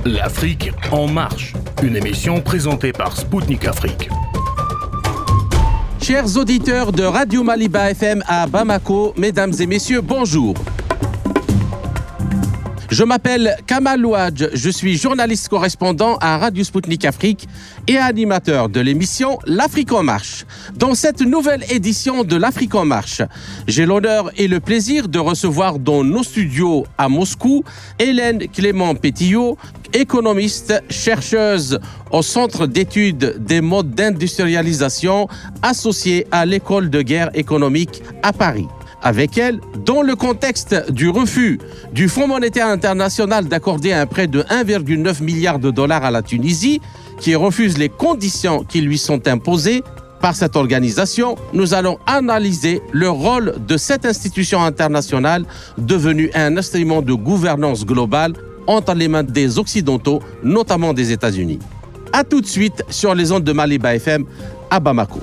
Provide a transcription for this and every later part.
L'Afrique en marche, une émission présentée par Spoutnik Afrique. Chers auditeurs de Radio Maliba FM à Bamako, mesdames et messieurs, bonjour. Je m'appelle Kamal Louadj, je suis journaliste correspondant à Radio Spoutnik Afrique et animateur de l'émission L'Afrique en marche. Dans cette nouvelle édition de L'Afrique en marche, j'ai l'honneur et le plaisir de recevoir dans nos studios à Moscou Hélène Clément-Pétillot, économiste, chercheuse au Centre d'études des modes d'industrialisation associée à l'École de guerre économique à Paris. Avec elle, dans le contexte du refus du Fonds monétaire international d'accorder un prêt de 1,9 milliard de dollars à la Tunisie, qui refuse les conditions qui lui sont imposées par cette organisation, nous allons analyser le rôle de cette institution internationale devenue un instrument de gouvernance globale entre les mains des Occidentaux, notamment des États-Unis. A tout de suite sur les ondes de Maliba FM à Bamako.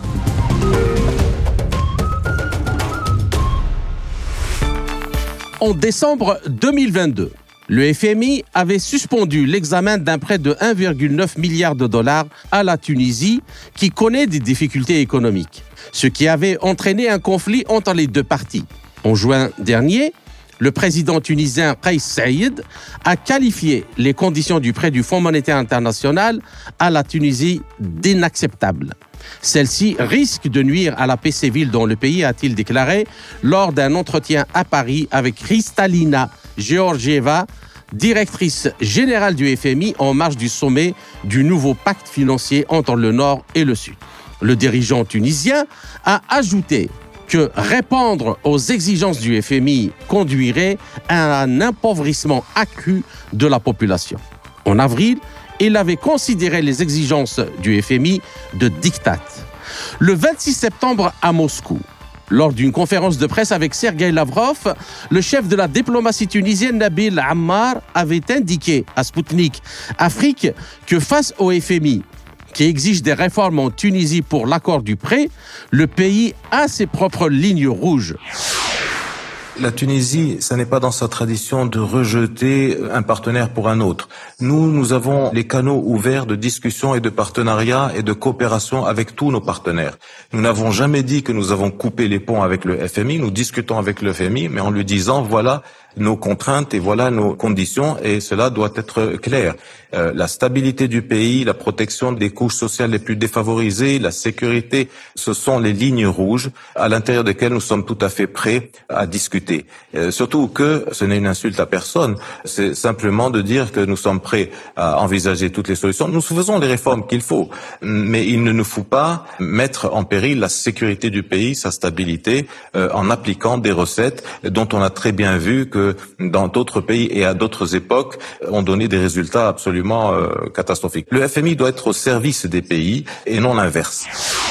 En décembre 2022, le FMI avait suspendu l'examen d'un prêt de 1,9 milliard de dollars à la Tunisie qui connaît des difficultés économiques, ce qui avait entraîné un conflit entre les deux parties. En juin dernier, le président tunisien Kais Saïed a qualifié les conditions du prêt du Fonds monétaire international à la Tunisie d'inacceptables. Celle-ci risque de nuire à la paix civile dans le pays, a-t-il déclaré lors d'un entretien à Paris avec Kristalina Georgieva, directrice générale du FMI en marge du sommet du nouveau pacte financier entre le Nord et le Sud. Le dirigeant tunisien a ajouté que répondre aux exigences du FMI conduirait à un appauvrissement accru de la population. En avril, il avait considéré les exigences du FMI de diktat. Le 26 septembre à Moscou, lors d'une conférence de presse avec Sergueï Lavrov, le chef de la diplomatie tunisienne Nabil Ammar avait indiqué à Spoutnik Afrique que face au FMI, qui exige des réformes en Tunisie pour l'accord du prêt, le pays a ses propres lignes rouges. La Tunisie, ça n'est pas dans sa tradition de rejeter un partenaire pour un autre. Nous avons les canaux ouverts de discussion et de partenariat et de coopération avec tous nos partenaires. Nous n'avons jamais dit que nous avons coupé les ponts avec le FMI. Nous discutons avec le FMI, mais en lui disant voilà nos contraintes et voilà nos conditions, et cela doit être clair. La stabilité du pays, la protection des couches sociales les plus défavorisées, la sécurité, ce sont les lignes rouges à l'intérieur desquelles nous sommes tout à fait prêts à discuter. Surtout que ce n'est une insulte à personne, c'est simplement de dire que nous sommes prêts à envisager toutes les solutions. Nous faisons les réformes qu'il faut, mais il ne nous faut pas mettre en péril la sécurité du pays, sa stabilité, en appliquant des recettes dont on a très bien vu que dans d'autres pays et à d'autres époques ont donné des résultats absolument catastrophiques. Le FMI doit être au service des pays et non l'inverse.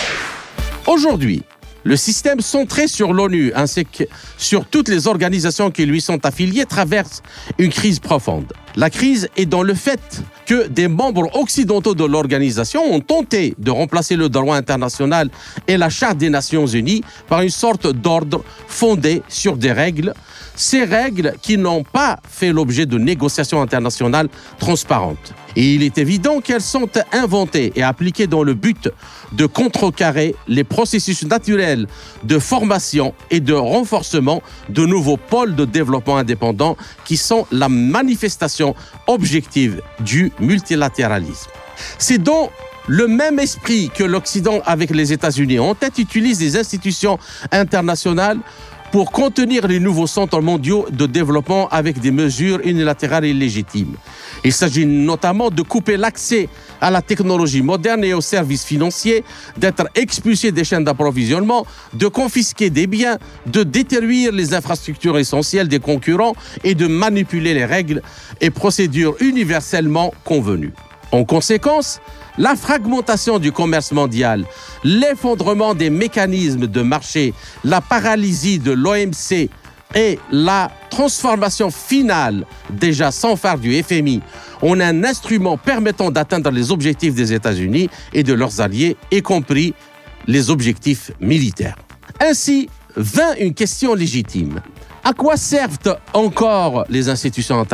Aujourd'hui, le système centré sur l'ONU ainsi que sur toutes les organisations qui lui sont affiliées traverse une crise profonde. La crise est dans le fait que des membres occidentaux de l'organisation ont tenté de remplacer le droit international et la Charte des Nations Unies par une sorte d'ordre fondé sur des règles, ces règles qui n'ont pas fait l'objet de négociations internationales transparentes. Et il est évident qu'elles sont inventées et appliquées dans le but de contrecarrer les processus naturels de formation et de renforcement de nouveaux pôles de développement indépendants qui sont la manifestation objective du multilatéralisme. C'est dans le même esprit que l'Occident avec les États-Unis en tête utilise les institutions internationales pour contenir les nouveaux centres mondiaux de développement avec des mesures unilatérales et illégitimes. Il s'agit notamment de couper l'accès à la technologie moderne et aux services financiers, d'être expulsé des chaînes d'approvisionnement, de confisquer des biens, de détruire les infrastructures essentielles des concurrents et de manipuler les règles et procédures universellement convenues. En conséquence, la fragmentation du commerce mondial, l'effondrement des mécanismes de marché, la paralysie de l'OMC et la transformation finale, déjà sans phare du FMI, en un instrument permettant d'atteindre les objectifs des États-Unis et de leurs alliés, y compris les objectifs militaires. Ainsi vint une question légitime. À quoi servent encore les institutions internationales ?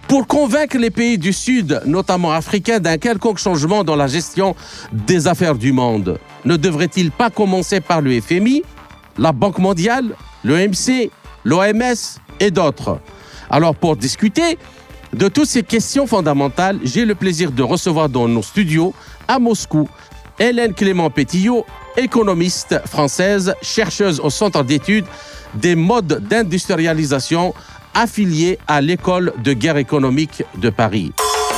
Pour convaincre les pays du Sud, notamment africains, d'un quelconque changement dans la gestion des affaires du monde, ne devrait-il pas commencer par le FMI, la Banque mondiale, l'OMC, l'OMS et d'autres? Alors, pour discuter de toutes ces questions fondamentales, j'ai le plaisir de recevoir dans nos studios à Moscou Hélène Clément-Pétillot, économiste française, chercheuse au Centre d'études des modes d'industrialisation, affiliée à l'École de guerre économique de Paris.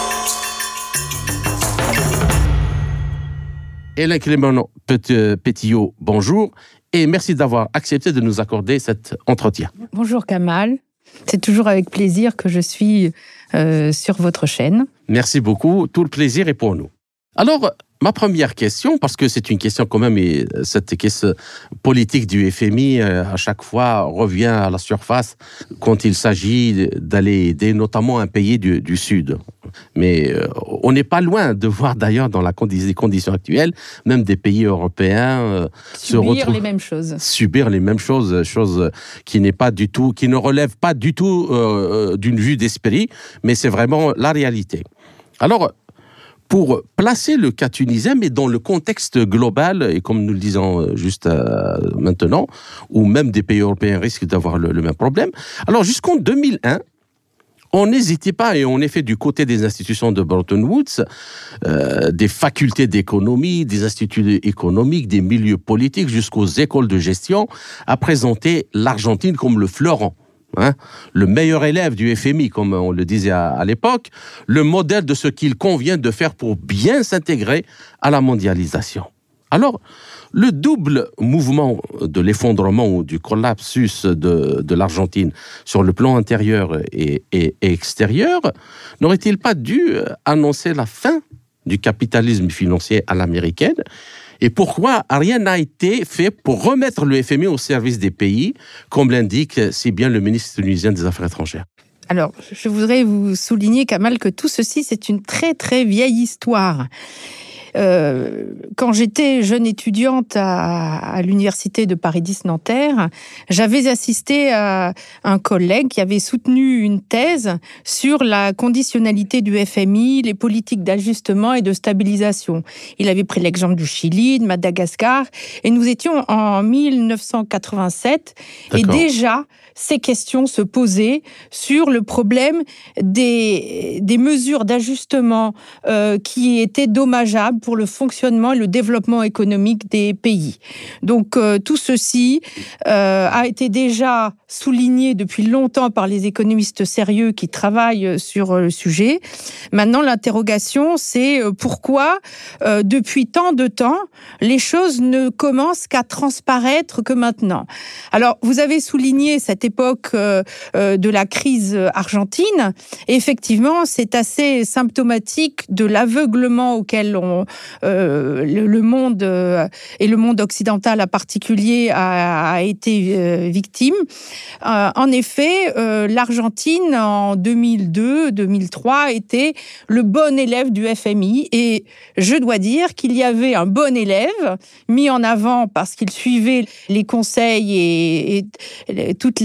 Hélène Clément-Pétillot, bonjour et merci d'avoir accepté de nous accorder cet entretien. Bonjour Kamal, c'est toujours avec plaisir que je suis sur votre chaîne. Merci beaucoup, tout le plaisir est pour nous. Alors, ma première question, parce que c'est une question quand même, et cette question politique du FMI, à chaque fois, revient à la surface quand il s'agit d'aller aider notamment un pays du Sud. Mais on n'est pas loin de voir d'ailleurs dans les conditions actuelles, même des pays européens subir les mêmes choses. Subir les mêmes choses, choses qui ne relèvent pas du tout d'une vue d'esprit, mais c'est vraiment la réalité. Alors, pour placer le cas tunisien, mais dans le contexte global, et comme nous le disons juste maintenant, où même des pays européens risquent d'avoir le même problème. Alors, jusqu'en 2001, on n'hésitait pas, et on est fait du côté des institutions de Bretton Woods, des facultés d'économie, des instituts économiques, des milieux politiques, jusqu'aux écoles de gestion, à présenter l'Argentine comme le fleuron. Le meilleur élève du FMI, comme on le disait à l'époque, le modèle de ce qu'il convient de faire pour bien s'intégrer à la mondialisation. Alors, le double mouvement de l'effondrement ou du collapsus de l'Argentine sur le plan intérieur et extérieur n'aurait-il pas dû annoncer la fin du capitalisme financier à l'américaine? Et pourquoi rien n'a été fait pour remettre le FMI au service des pays, comme l'indique si bien le ministre tunisien des Affaires étrangères? Alors, je voudrais vous souligner, Kamal, que tout ceci, c'est une très, très vieille histoire. Quand j'étais jeune étudiante à l'université de Paris X Nanterre, j'avais assisté à un collègue qui avait soutenu une thèse sur la conditionnalité du FMI, les politiques d'ajustement et de stabilisation. Il avait pris l'exemple du Chili, de Madagascar, et nous étions en 1987, et déjà ces questions se posaient sur le problème des mesures d'ajustement qui étaient dommageables pour le fonctionnement et le développement économique des pays. Donc tout ceci a été déjà souligné depuis longtemps par les économistes sérieux qui travaillent sur le sujet. Maintenant, l'interrogation, c'est pourquoi depuis tant de temps, les choses ne commencent qu'à transparaître que maintenant. Alors, vous avez souligné cette époque de la crise argentine. Et effectivement, c'est assez symptomatique de l'aveuglement auquel le monde et le monde occidental en particulier a été victime. En effet, l'Argentine en 2002-2003 était le bon élève du FMI et je dois dire qu'il y avait un bon élève mis en avant parce qu'il suivait les conseils et toutes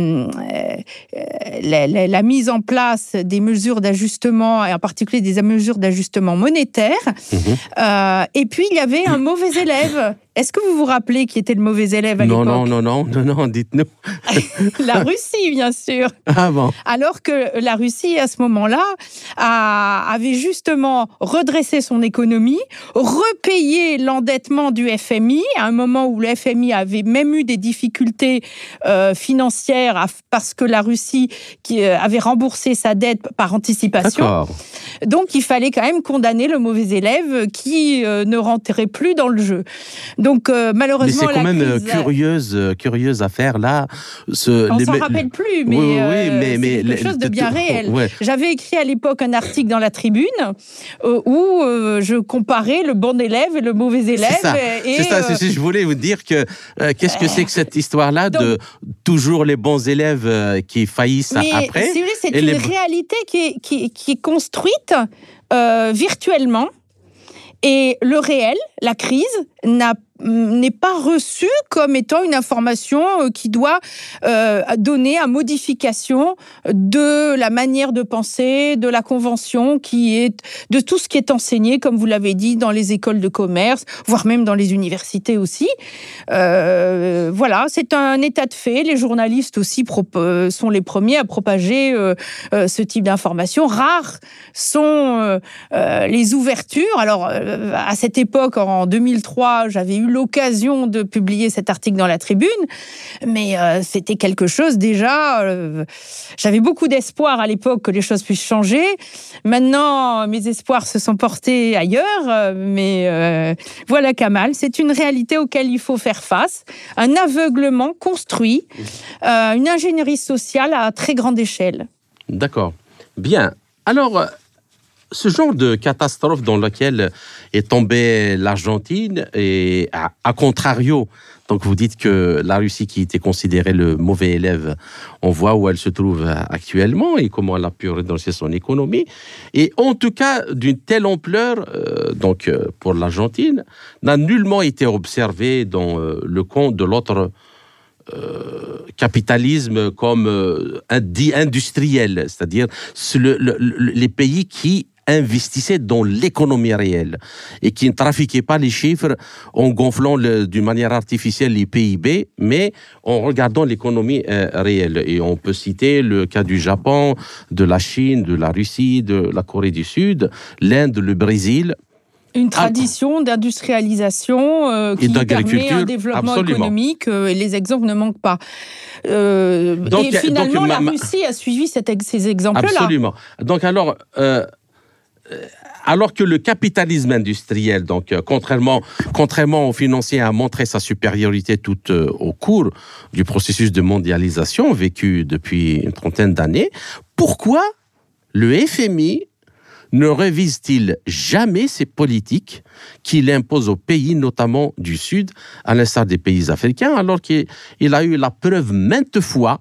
la mise en place des mesures d'ajustement et en particulier des mesures d'ajustement monétaire. Et puis, il y avait un mauvais élève. Est-ce que vous vous rappelez qui était le mauvais élève à l'époque ? Non, dites-nous. La Russie, bien sûr. Ah bon. Alors que la Russie, à ce moment-là, avait justement redressé son économie, repayé l'endettement du FMI, à un moment où le FMI avait même eu des difficultés financières parce que la Russie avait remboursé sa dette par anticipation. D'accord. Donc, il fallait quand même condamner le mauvais élève qui ne rentrait plus dans le jeu. Donc, malheureusement, mais c'est quand même curieuse affaire là. On s'en rappelle plus, mais c'est quelque chose de bien réel. Ouais. J'avais écrit à l'époque un article dans la Tribune où je comparais le bon élève et le mauvais élève. C'est ça. Je voulais vous dire que qu'est-ce que c'est que cette histoire-là de toujours les bons élèves qui faillissent après. Si vous voulez, c'est une réalité qui est construite virtuellement. Et le réel, la crise, n'a n'est pas reçue comme étant une information qui doit donner à modification de la manière de penser, de la convention, de tout ce qui est enseigné, comme vous l'avez dit, dans les écoles de commerce, voire même dans les universités aussi. Voilà, c'est un état de fait. Les journalistes aussi sont les premiers à propager ce type d'informations. Rares sont les ouvertures. Alors, à cette époque, en 2003, j'avais eu l'occasion de publier cet article dans la Tribune, mais c'était quelque chose déjà... j'avais beaucoup d'espoir à l'époque que les choses puissent changer. Maintenant, mes espoirs se sont portés ailleurs, mais voilà Kamal, c'est une réalité auquel il faut faire face. Un aveuglement construit, une ingénierie sociale à très grande échelle. D'accord. Bien. Alors, ce genre de catastrophe dans laquelle est tombée l'Argentine, et à contrario, donc vous dites que la Russie, qui était considérée le mauvais élève, on voit où elle se trouve actuellement et comment elle a pu relancer son économie. Et en tout cas, d'une telle ampleur, pour l'Argentine, n'a nullement été observée dans le compte de l'autre capitalisme comme dit industriel, c'est-à-dire les pays qui investissaient dans l'économie réelle et qui ne trafiquaient pas les chiffres en gonflant d'une manière artificielle les PIB, mais en regardant l'économie réelle. Et on peut citer le cas du Japon, de la Chine, de la Russie, de la Corée du Sud, l'Inde, le Brésil. Une tradition d'industrialisation qui permet un développement économique, et les exemples ne manquent pas. Et finalement, la Russie a suivi ces exemples-là. Absolument. Donc alors que le capitalisme industriel, contrairement aux financiers, a montré sa supériorité tout au cours du processus de mondialisation vécu depuis une trentaine d'années, pourquoi le FMI ne révise-t-il jamais ces politiques qu'il impose aux pays, notamment du Sud, à l'instar des pays africains, alors qu'il a eu la preuve maintes fois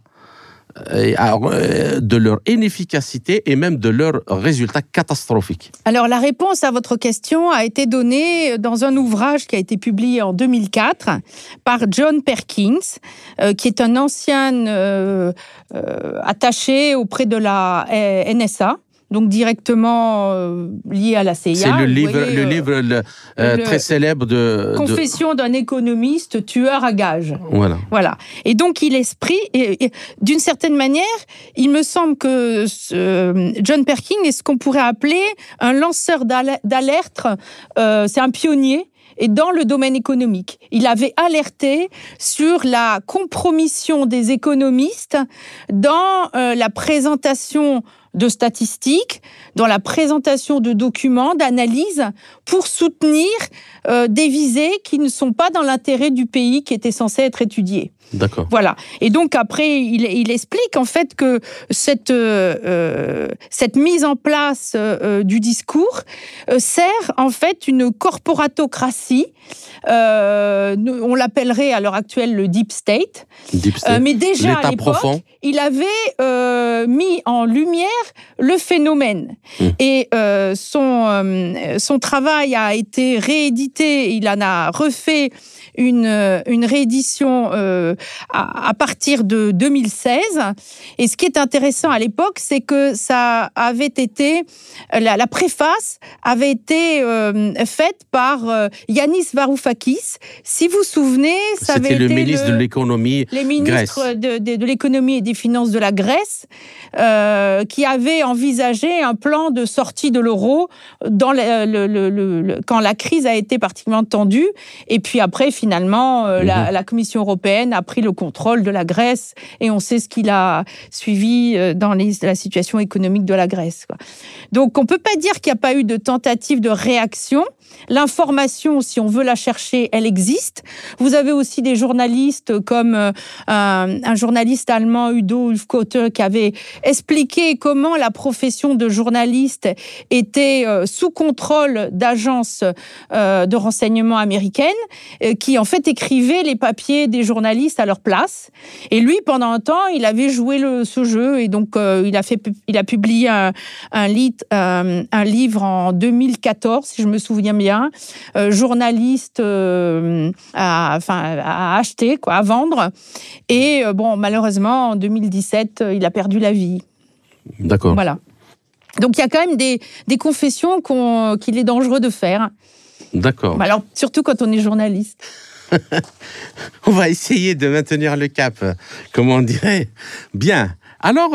de leur inefficacité et même de leurs résultats catastrophiques? Alors, la réponse à votre question a été donnée dans un ouvrage qui a été publié en 2004 par John Perkins, qui est un ancien attaché auprès de la NSA. Donc directement lié à la CIA. C'est le livre très célèbre de... Confession d'un économiste tueur à gages. Voilà. Et donc, d'une certaine manière, il me semble que John Perkins est ce qu'on pourrait appeler un lanceur d'alerte. C'est un pionnier. Et dans le domaine économique, il avait alerté sur la compromission des économistes dans la présentation de statistiques, dans la présentation de documents, d'analyses, pour soutenir des visées qui ne sont pas dans l'intérêt du pays qui était censé être étudié. D'accord. Voilà. Et donc après, il explique en fait que cette mise en place du discours sert en fait une corporatocratie. On l'appellerait à l'heure actuelle le deep state. Mais déjà à l'époque, il avait mis en lumière le phénomène. Et son travail a été réédité. Il en a refait une réédition à partir de 2016. Et ce qui est intéressant à l'époque, c'est que ça avait été... La préface avait été faite par Yanis Varoufakis. Si vous vous souvenez, ça avait été le ministre de l'économie les ministres de l'économie et des finances de la Grèce qui avait envisagé un plan de sortie de l'euro quand la crise a été particulièrement tendue. Et puis après, finalement, la Commission européenne a pris le contrôle de la Grèce et on sait ce qu'il a suivi dans la situation économique de la Grèce. Donc, on ne peut pas dire qu'il n'y a pas eu de tentative de réaction. L'information, si on veut la chercher, elle existe. Vous avez aussi des journalistes comme un journaliste allemand, Udo Hufkotter, qui avait expliqué comment la profession de journaliste était sous contrôle d'agences de renseignement américaines qui qui en fait écrivaient les papiers des journalistes à leur place. Et lui, pendant un temps, il avait joué ce jeu et donc il a publié un livre en 2014, si je me souviens bien, journaliste à acheter, à vendre. Et malheureusement, en 2017, il a perdu la vie. D'accord. Voilà. Donc, il y a quand même des confessions qu'il est dangereux de faire. D'accord. Alors, surtout quand on est journaliste. On va essayer de maintenir le cap, comme on dirait. Bien. Alors,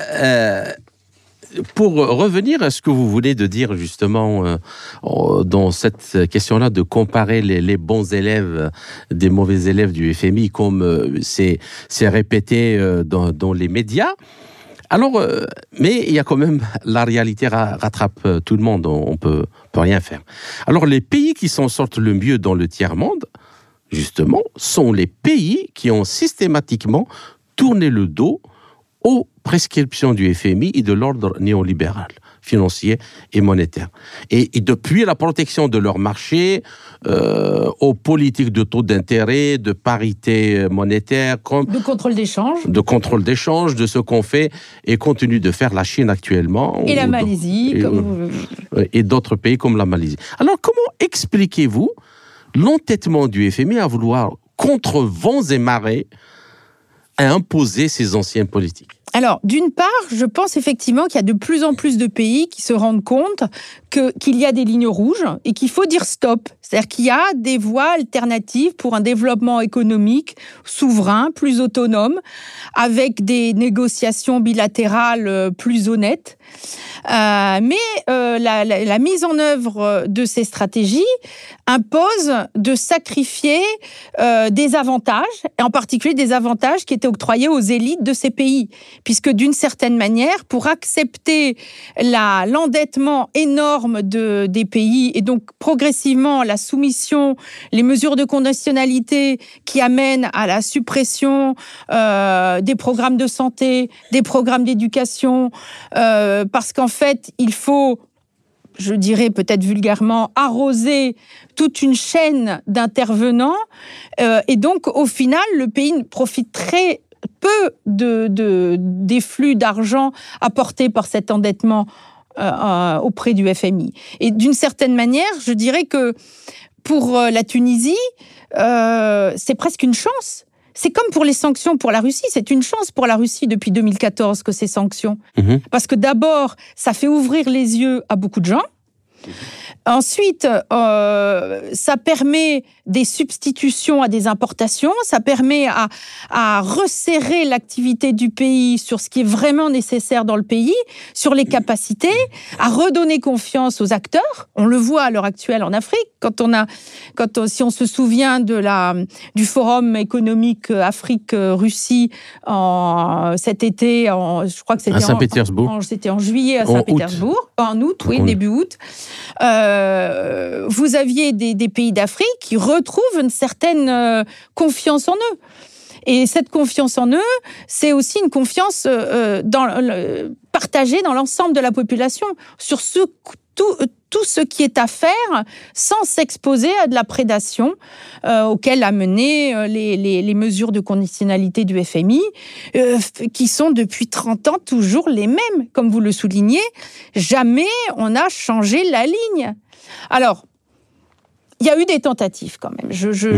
pour revenir à ce que vous venez de dire, justement, dans cette question-là, de comparer les bons élèves des mauvais élèves du FMI, comme c'est répété dans les médias. Alors, mais il y a quand même, la réalité rattrape tout le monde, on peut rien faire. Alors, les pays qui s'en sortent le mieux dans le tiers-monde, justement, sont les pays qui ont systématiquement tourné le dos aux prescriptions du FMI et de l'ordre néolibéral, financier et monétaire. Et depuis la protection de leur marché, aux politiques de taux d'intérêt, de parité monétaire, de contrôle d'échange. De contrôle d'échange, de ce qu'on fait et continue de faire la Chine actuellement. Et la Malaisie. Et d'autres pays comme la Malaisie. Alors, comment expliquez-vous l'entêtement du FMI à vouloir, contre vents et marées, à imposer ses anciennes politiques? Alors, d'une part, je pense effectivement qu'il y a de plus en plus de pays qui se rendent compte qu'il y a des lignes rouges et qu'il faut dire stop. C'est-à-dire qu'il y a des voies alternatives pour un développement économique souverain, plus autonome, avec des négociations bilatérales plus honnêtes. Mais la mise en œuvre de ces stratégies impose de sacrifier des avantages, et en particulier des avantages qui étaient octroyés aux élites de ces pays. Puisque d'une certaine manière, pour accepter l'endettement énorme des pays et donc progressivement la soumission, les mesures de conditionnalité qui amènent à la suppression des programmes de santé, des programmes d'éducation, parce qu'en fait, il faut, je dirais peut-être vulgairement, arroser toute une chaîne d'intervenants. Et donc, au final, le pays profite très peu des flux d'argent apportés par cet endettement auprès du FMI. Et d'une certaine manière, je dirais que pour la Tunisie, c'est presque une chance. C'est comme pour les sanctions pour la Russie, c'est une chance pour la Russie depuis 2014 que ces sanctions. Parce que d'abord, ça fait ouvrir les yeux à beaucoup de gens. Ensuite, ça permet des substitutions à des importations, ça permet à resserrer l'activité du pays sur ce qui est vraiment nécessaire dans le pays, sur les capacités, à redonner confiance aux acteurs. On le voit à l'heure actuelle en Afrique, si on se souvient du forum économique Afrique-Russie cet été, je crois que c'était à Saint-Pétersbourg. C'était en juillet à Saint-Pétersbourg, en août, oui, début août. Vous aviez des pays d'Afrique qui retrouvent une certaine confiance en eux. Et cette confiance en eux, c'est aussi une confiance partagée dans l'ensemble de la population sur tout ce qui est à faire sans s'exposer à de la prédation auquel a mené les mesures de conditionnalité du FMI, qui sont depuis 30 ans toujours les mêmes. Comme vous le soulignez, jamais on n'a changé la ligne. Alors, il y a eu des tentatives quand même.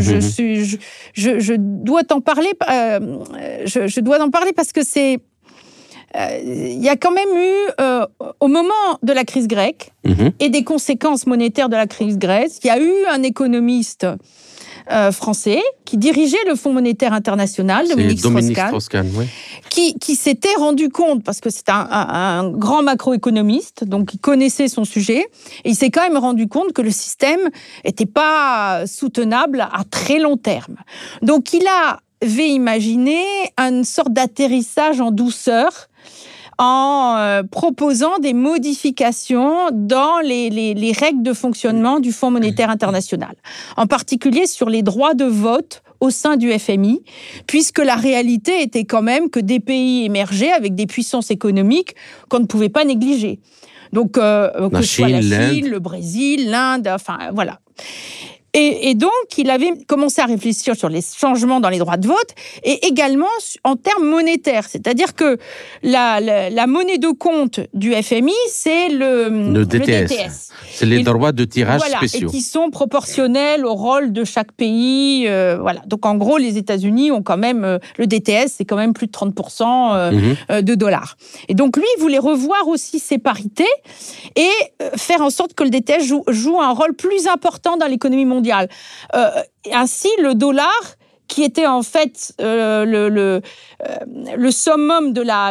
Je dois t'en parler. Je dois en parler parce que c'est. Il y a quand même eu, au moment de la crise grecque et des conséquences monétaires de la crise grecque, il y a eu un économiste français qui dirigeait le Fonds monétaire international, Dominique Strauss-Kahn, oui. qui s'était rendu compte, parce que c'est un grand macroéconomiste, donc il connaissait son sujet, et il s'est quand même rendu compte que le système n'était pas soutenable à très long terme. Donc il avait imaginé une sorte d'atterrissage en douceur, en proposant des modifications dans les règles de fonctionnement du Fonds monétaire international, en particulier sur les droits de vote au sein du FMI, puisque la réalité était quand même que des pays émergeaient avec des puissances économiques qu'on ne pouvait pas négliger. Donc, que ce soit la Chine, le Brésil, l'Inde, enfin, voilà. Et donc, il avait commencé à réfléchir sur les changements dans les droits de vote et également en termes monétaires. C'est-à-dire que la monnaie de compte du FMI, c'est le DTS. C'est les droits de tirage spéciaux. Et qui sont proportionnels au rôle de chaque pays. Voilà. Donc, en gros, les États-Unis ont quand même... le DTS, c'est quand même plus de 30% de dollars. Et donc, lui, il voulait revoir aussi ces parités et faire en sorte que le DTS joue un rôle plus important dans l'économie mondiale. Ainsi, le dollar, qui était en fait le summum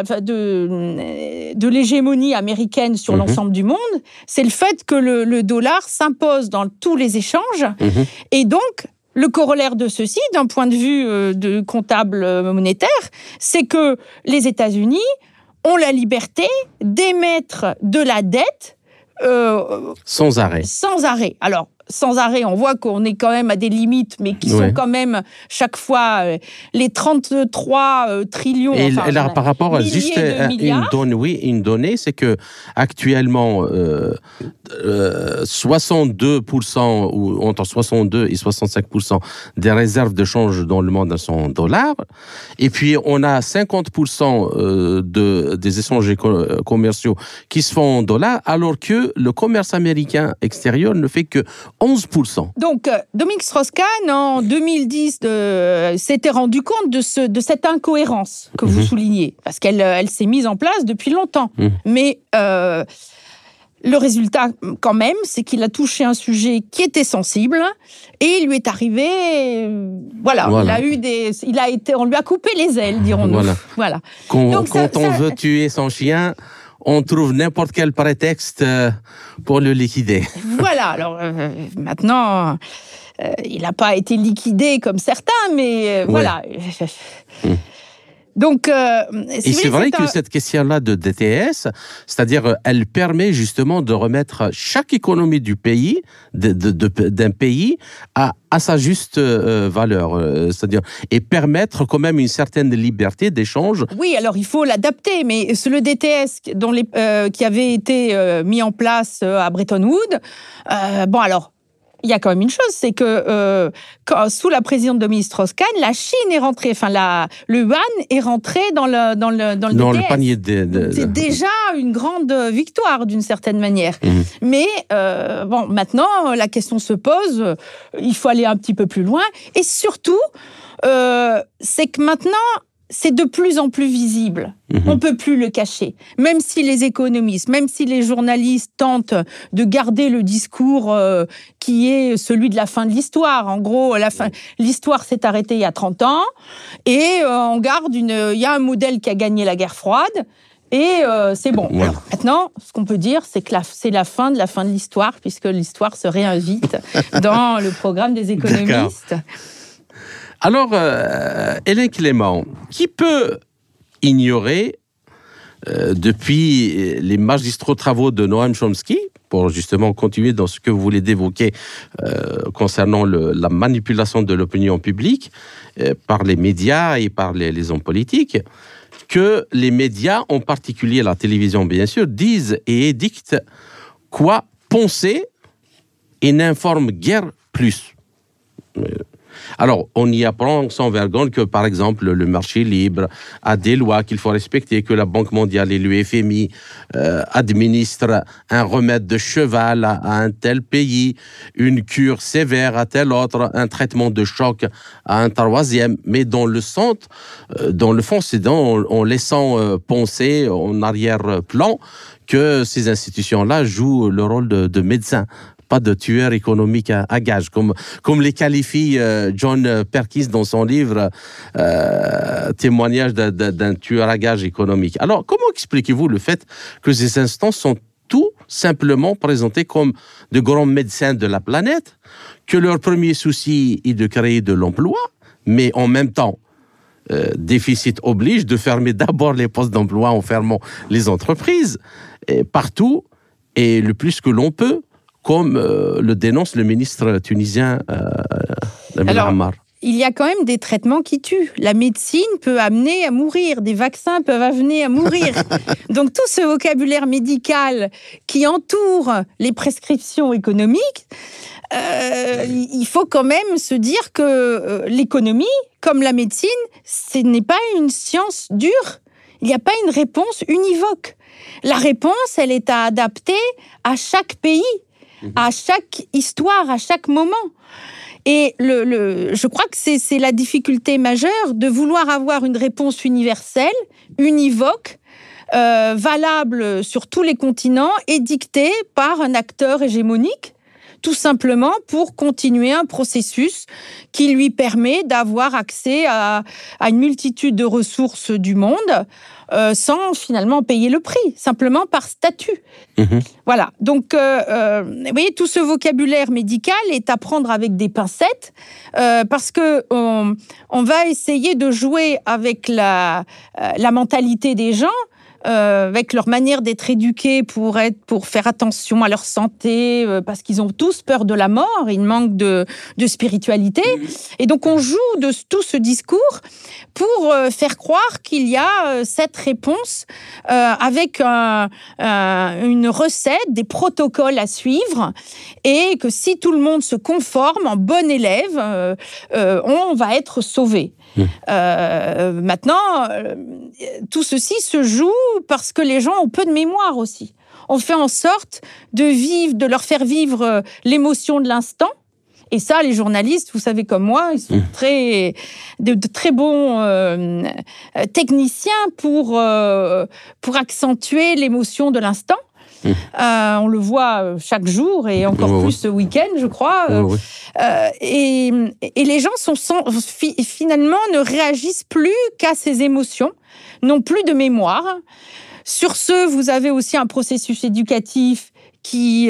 de l'hégémonie américaine sur l'ensemble du monde, c'est le fait que le dollar s'impose dans tous les échanges. Et donc, le corollaire de ceci, d'un point de vue de comptable monétaire, c'est que les États-Unis ont la liberté d'émettre de la dette sans arrêt. Sans arrêt. Alors, sans arrêt, on voit qu'on est quand même à des limites, mais qui sont quand même chaque fois les 33 trillions. Et là, par rapport à juste une donnée, c'est que actuellement 62% ou entre 62 et 65% des réserves de change dans le monde sont en dollars, et puis on a 50% des échanges commerciaux qui se font en dollars, alors que le commerce américain extérieur ne fait que 11%. Donc, Dominique Strauss-Kahn, en 2010, s'était rendu compte de cette incohérence que vous soulignez, parce qu'elle s'est mise en place depuis longtemps. Mais le résultat, quand même, c'est qu'il a touché un sujet qui était sensible, et il lui est arrivé... Voilà. On lui a coupé les ailes, dirons-nous. Voilà. Quand on veut tuer son chien... on trouve n'importe quel prétexte pour le liquider. Voilà, alors maintenant, il n'a pas été liquidé comme certains, mais voilà. Donc, et c'est vrai que cette question-là de DTS, c'est-à-dire, elle permet justement de remettre chaque économie du pays, d'un pays, à sa juste valeur, c'est-à-dire, et permettre quand même une certaine liberté d'échange. Oui, alors il faut l'adapter, mais le DTS qui avait été mis en place à Bretton Woods, il y a quand même une chose, c'est que sous la présidente Dominique Strauss-Kahn, la Chine est rentrée, le yuan est rentré dans le DTS. Dans le panier C'est déjà une grande victoire d'une certaine manière. Mais maintenant la question se pose, il faut aller un petit peu plus loin, et surtout, c'est que maintenant c'est de plus en plus visible. On ne peut plus le cacher. Même si les économistes, même si les journalistes tentent de garder le discours qui est celui de la fin de l'histoire. En gros, l'histoire s'est arrêtée il y a 30 ans et il y a un modèle qui a gagné la guerre froide et c'est bon. Voilà. Alors, maintenant, ce qu'on peut dire, c'est que c'est la fin de l'histoire, puisque l'histoire se réinvite dans le programme des économistes. D'accord. Alors, Hélène Clément, qui peut ignorer, depuis les magistraux travaux de Noam Chomsky, pour justement continuer dans ce que vous voulez d'évoquer concernant la manipulation de l'opinion publique par les médias et par les hommes politiques, que les médias, en particulier la télévision bien sûr, disent et édictent quoi penser et n'informent guère plus. Alors, on y apprend sans vergogne que, par exemple, le marché libre a des lois qu'il faut respecter, que la Banque mondiale et le FMI administrent un remède de cheval à un tel pays, une cure sévère à tel autre, un traitement de choc à un troisième. Mais dans le fond, c'est en laissant penser en arrière-plan que ces institutions-là jouent le rôle de médecins. Pas de tueur économique à gage, comme les qualifie John Perkins dans son livre Témoignage d'un tueur à gage économique. Alors, comment expliquez-vous le fait que ces instances sont tout simplement présentés comme de grands médecins de la planète, que leur premier souci est de créer de l'emploi, mais en même temps, déficit oblige de fermer d'abord les postes d'emploi en fermant les entreprises, et partout, et le plus que l'on peut, comme le dénonce le ministre tunisien Nabil Ammar. Il y a quand même des traitements qui tuent. La médecine peut amener à mourir, des vaccins peuvent amener à mourir. Donc tout ce vocabulaire médical qui entoure les prescriptions économiques il faut quand même se dire que l'économie, comme la médecine, ce n'est pas une science dure. Il n'y a pas une réponse univoque. La réponse, elle est à adapter à chaque pays, à chaque histoire, à chaque moment. Et je crois que c'est la difficulté majeure de vouloir avoir une réponse universelle, univoque, valable sur tous les continents et dictée par un acteur hégémonique, tout simplement pour continuer un processus qui lui permet d'avoir accès à une multitude de ressources du monde sans finalement payer le prix, simplement par statut. Voilà. Donc, vous voyez, tout ce vocabulaire médical est à prendre avec des pincettes parce que on va essayer de jouer avec la mentalité des gens, avec leur manière d'être éduqués pour faire attention à leur santé, parce qu'ils ont tous peur de la mort, ils manquent de spiritualité. Et donc, on joue de tout ce discours pour faire croire qu'il y a cette réponse avec une recette, des protocoles à suivre, et que si tout le monde se conforme en bon élève, on va être sauvé. Maintenant, tout ceci se joue parce que les gens ont peu de mémoire aussi. On fait en sorte de leur faire vivre l'émotion de l'instant. Et ça, les journalistes, vous savez comme moi, ils sont de très bons techniciens pour accentuer l'émotion de l'instant. On le voit chaque jour et encore plus ce week-end, je crois. Et les gens finalement ne réagissent plus qu'à ces émotions, n'ont plus de mémoire. Sur ce, vous avez aussi un processus éducatif qui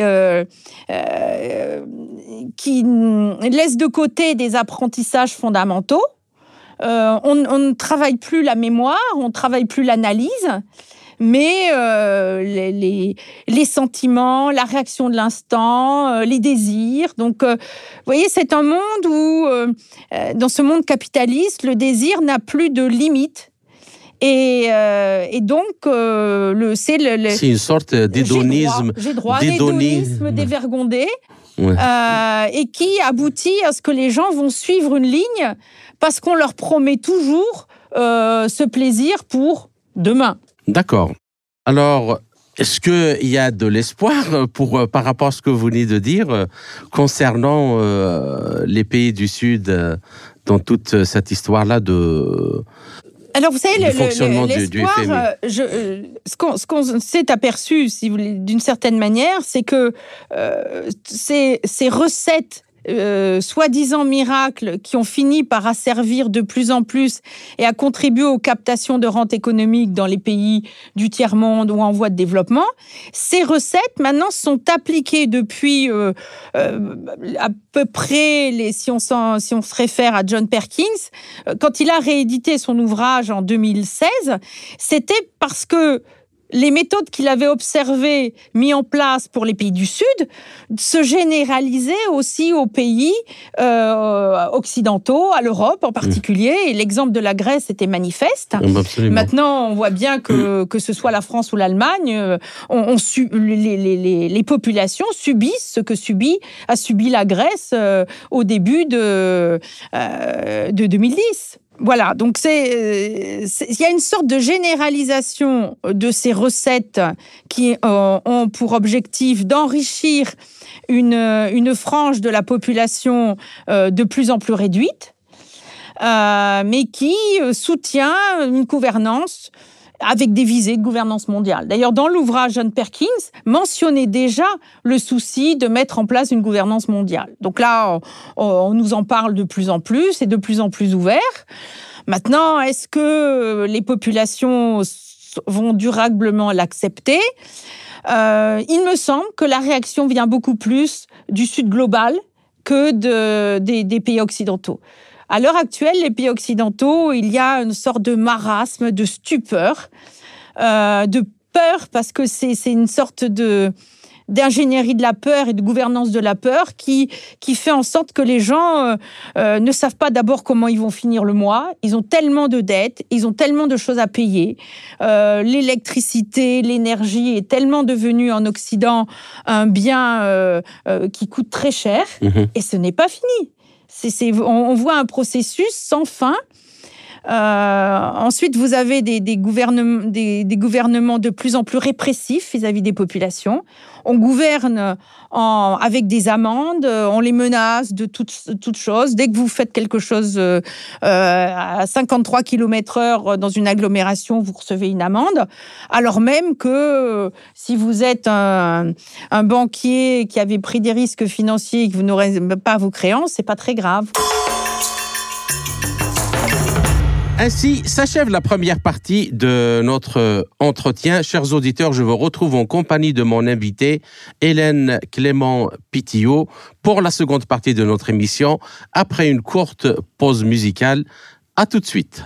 laisse de côté des apprentissages fondamentaux. On ne travaille plus la mémoire, on ne travaille plus l'analyse. Mais les sentiments, la réaction de l'instant, les désirs. Donc, vous voyez, c'est un monde où, dans ce monde capitaliste, le désir n'a plus de limite. Et donc, c'est une sorte d'hédonisme. J'ai droit d'hédonisme dévergondé. Et qui aboutit à ce que les gens vont suivre une ligne parce qu'on leur promet toujours ce plaisir pour demain. D'accord. Alors, est-ce qu'il y a de l'espoir par rapport à ce que vous venez de dire concernant les pays du Sud dans toute cette histoire-là de... Alors, vous savez, l'espoir, ce qu'on s'est aperçu, si vous voulez, d'une certaine manière, c'est que ces recettes soi-disant miracles qui ont fini par asservir de plus en plus et à contribuer aux captations de rentes économiques dans les pays du tiers-monde ou en voie de développement, ces recettes maintenant sont appliquées depuis à peu près, si on se réfère à John Perkins, quand il a réédité son ouvrage en 2016, c'était parce que les méthodes qu'il avait observées, mises en place pour les pays du Sud, se généralisaient aussi aux pays occidentaux, à l'Europe en particulier. Et l'exemple de la Grèce était manifeste. Absolument. Maintenant, on voit bien que ce soit la France ou l'Allemagne, les populations subissent ce que a subi la Grèce au début de 2010. Voilà, donc il y a une sorte de généralisation de ces recettes qui ont pour objectif d'enrichir une frange de la population de plus en plus réduite, mais qui soutient une gouvernance avec des visées de gouvernance mondiale. D'ailleurs, dans l'ouvrage, John Perkins mentionnait déjà le souci de mettre en place une gouvernance mondiale. Donc là, on nous en parle de plus en plus et de plus en plus ouvert. Maintenant, est-ce que les populations vont durablement l'accepter ? Il me semble que la réaction vient beaucoup plus du Sud global que des pays occidentaux. À l'heure actuelle, les pays occidentaux, il y a une sorte de marasme, de stupeur, de peur, parce que c'est une sorte de d'ingénierie de la peur et de gouvernance de la peur qui fait en sorte que les gens ne savent pas d'abord comment ils vont finir le mois. Ils ont tellement de dettes, ils ont tellement de choses à payer. L'électricité, l'énergie est tellement devenue en Occident un bien qui coûte très cher, et ce n'est pas fini. On voit un processus sans fin. Ensuite, vous avez des gouvernements de plus en plus répressifs vis-à-vis des populations. On gouverne avec des amendes, on les menace de toutes choses. Dès que vous faites quelque chose à 53 km/h dans une agglomération, vous recevez une amende. Alors même que si vous êtes un banquier qui avait pris des risques financiers et que vous n'aurez pas vos créances, c'est pas très grave. Ainsi s'achève la première partie de notre entretien. Chers auditeurs, je vous retrouve en compagnie de mon invité, Hélène Clément-Pitillot, pour la seconde partie de notre émission, après une courte pause musicale. À tout de suite.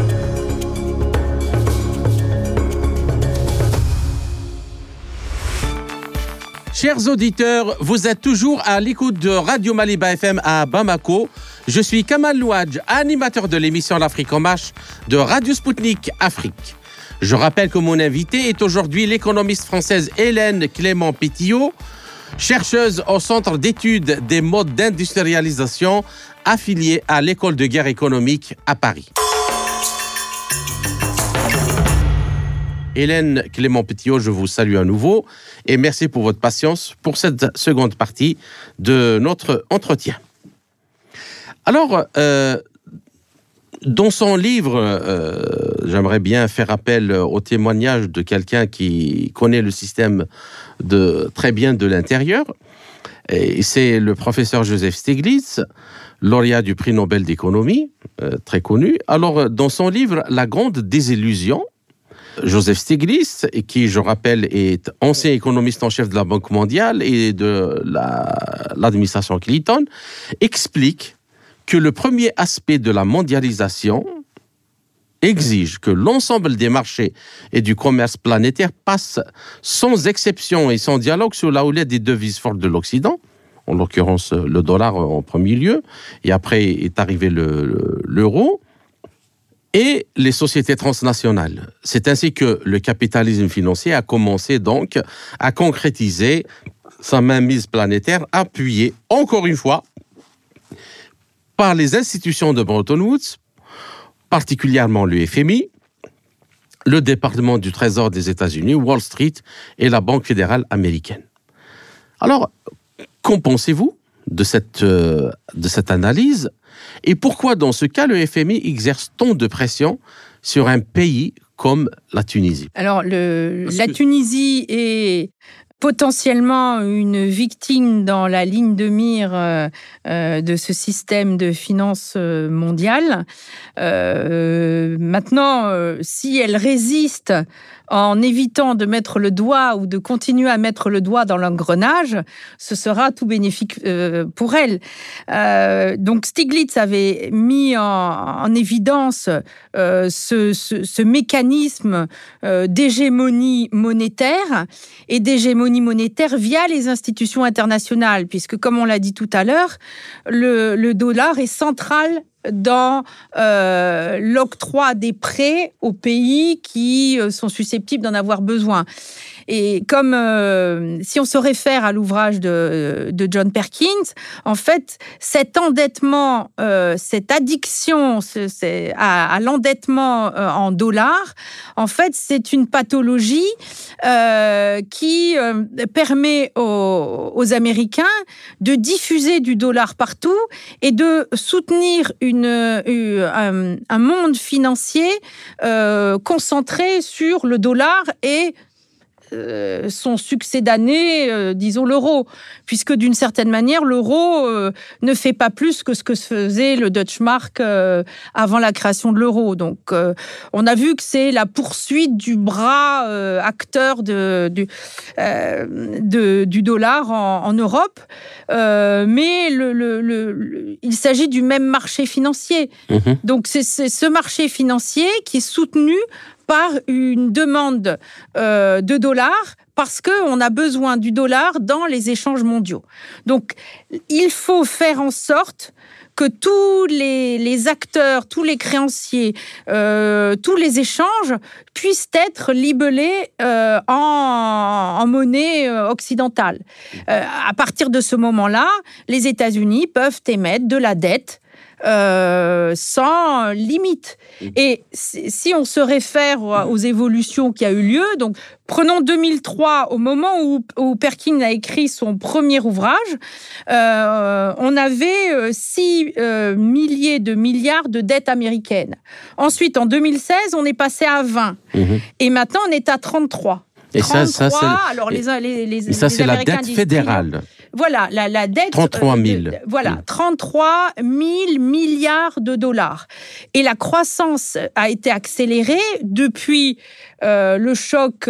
Chers auditeurs, vous êtes toujours à l'écoute de Radio Maliba FM à Bamako. Je suis Kamal Louadj, animateur de l'émission L'Afrique en marche de Radio Spoutnik Afrique. Je rappelle que mon invité est aujourd'hui l'économiste française Hélène Clément-Pitillot, chercheuse au Centre d'études des modes d'industrialisation affiliée à l'École de guerre économique à Paris. Hélène Clément-Pitillot, je vous salue à nouveau et merci pour votre patience pour cette seconde partie de notre entretien. Alors, dans son livre, j'aimerais bien faire appel au témoignage de quelqu'un qui connaît le système très bien de l'intérieur. Et c'est le professeur Joseph Stiglitz, lauréat du prix Nobel d'économie, très connu. Alors, dans son livre « La grande désillusion », Joseph Stiglitz, qui, je rappelle, est ancien économiste en chef de la Banque mondiale et de l'administration Clinton, explique que le premier aspect de la mondialisation exige que l'ensemble des marchés et du commerce planétaire passent sans exception et sans dialogue sous la houlette des devises fortes de l'Occident, en l'occurrence le dollar en premier lieu, et après est arrivé l'euro, et les sociétés transnationales. C'est ainsi que le capitalisme financier a commencé donc à concrétiser sa mainmise planétaire, appuyée, encore une fois, par les institutions de Bretton Woods, particulièrement le FMI, le département du Trésor des États-Unis, Wall Street et la Banque fédérale américaine. Alors, qu'en pensez-vous de cette analyse ? Et pourquoi, dans ce cas, le FMI exerce tant de pression sur un pays comme la Tunisie ? Alors, la Tunisie est potentiellement une victime dans la ligne de mire de ce système de finances mondiale. Maintenant, si elle résiste en évitant de mettre le doigt ou de continuer à mettre le doigt dans l'engrenage, ce sera tout bénéfique pour elle. Donc Stiglitz avait mis en évidence ce mécanisme d'hégémonie monétaire et d'hégémonie monétaire via les institutions internationales, puisque comme on l'a dit tout à l'heure, le dollar est central dans l'octroi des prêts aux pays qui sont susceptibles d'en avoir besoin. Et comme si on se réfère à l'ouvrage de John Perkins, en fait, cet endettement, cette addiction à l'endettement en dollars, en fait, c'est une pathologie qui permet aux Américains de diffuser du dollar partout et de soutenir un monde financier concentré sur le dollar et son succédané, disons l'euro, puisque d'une certaine manière, l'euro ne fait pas plus que ce que faisait le Deutsche Mark avant la création de l'euro. Donc, on a vu que c'est la poursuite du bras acteur du dollar en Europe, mais il s'agit du même marché financier. Donc, c'est ce marché financier qui est soutenu par une demande de dollars, parce qu'on a besoin du dollar dans les échanges mondiaux. Donc, il faut faire en sorte que tous les acteurs, tous les créanciers, tous les échanges puissent être libellés en monnaie occidentale. À partir de ce moment-là, les États-Unis peuvent émettre de la dette sans limite. Et si on se réfère aux évolutions qui a eu lieu, donc prenons 2003, au moment où Perkin a écrit son premier ouvrage, on avait 6 milliers de milliards de dettes américaines. Ensuite, en 2016, on est passé à 20. Et maintenant, on est à 33. Et 33, ça c'est la dette fédérale. Voilà, la dette... 33 000. 33 000 milliards de dollars. Et la croissance a été accélérée depuis le choc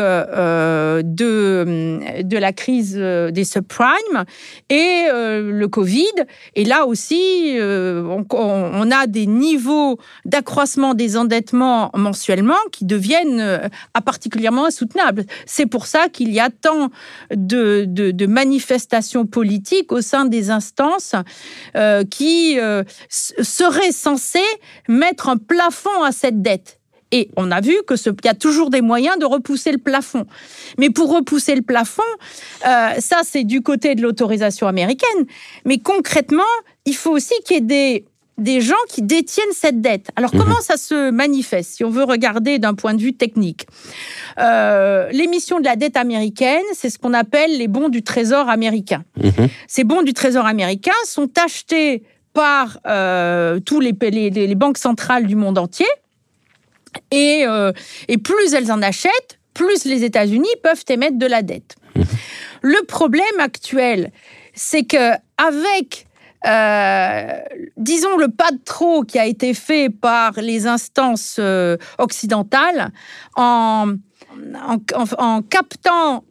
de la crise des subprimes et le Covid. Et là aussi, on a des niveaux d'accroissement des endettements mensuellement qui deviennent particulièrement insoutenables. C'est pour ça qu'il y a tant de manifestations politiques au sein des instances qui seraient censées mettre un plafond à cette dette. Et on a vu qu'il y a toujours des moyens de repousser le plafond. Mais pour repousser le plafond, ça c'est du côté de l'autorisation américaine. Mais concrètement, il faut aussi qu'il y ait des gens qui détiennent cette dette. Alors, comment ça se manifeste, si on veut regarder d'un point de vue technique ? L'émission de la dette américaine, c'est ce qu'on appelle les bons du Trésor américain. Ces bons du Trésor américain sont achetés par tous les banques centrales du monde entier. Et plus elles en achètent, plus les États-Unis peuvent émettre de la dette. Le problème actuel, c'est qu'avec disons le pas de trop qui a été fait par les instances occidentales en captant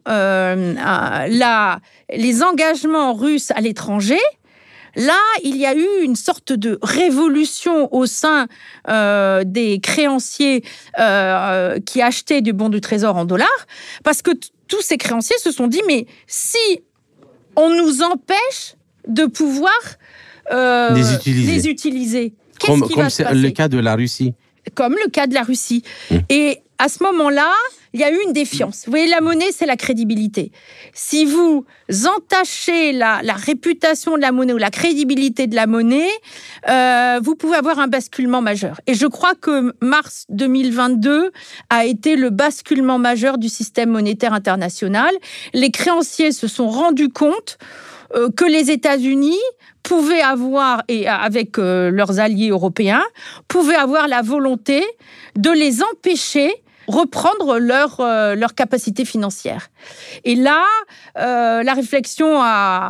les engagements russes à l'étranger. Là, il y a eu une sorte de révolution au sein des créanciers qui achetaient du bon du Trésor en dollars, parce que tous ces créanciers se sont dit, mais si on nous empêche de pouvoir les utiliser, qu'est-ce qui va se passer ? Comme le cas de la Russie. Comme le cas de la Russie. Et à ce moment-là, il y a eu une défiance. Vous voyez, la monnaie, c'est la crédibilité. Si vous entachez la réputation de la monnaie ou la crédibilité de la monnaie, vous pouvez avoir un basculement majeur. Et je crois que mars 2022 a été le basculement majeur du système monétaire international. Les créanciers se sont rendus compte que les États-Unis pouvaient avoir, et avec leurs alliés européens, pouvaient avoir la volonté de les empêcher reprendre leur capacité financière. Et là, la réflexion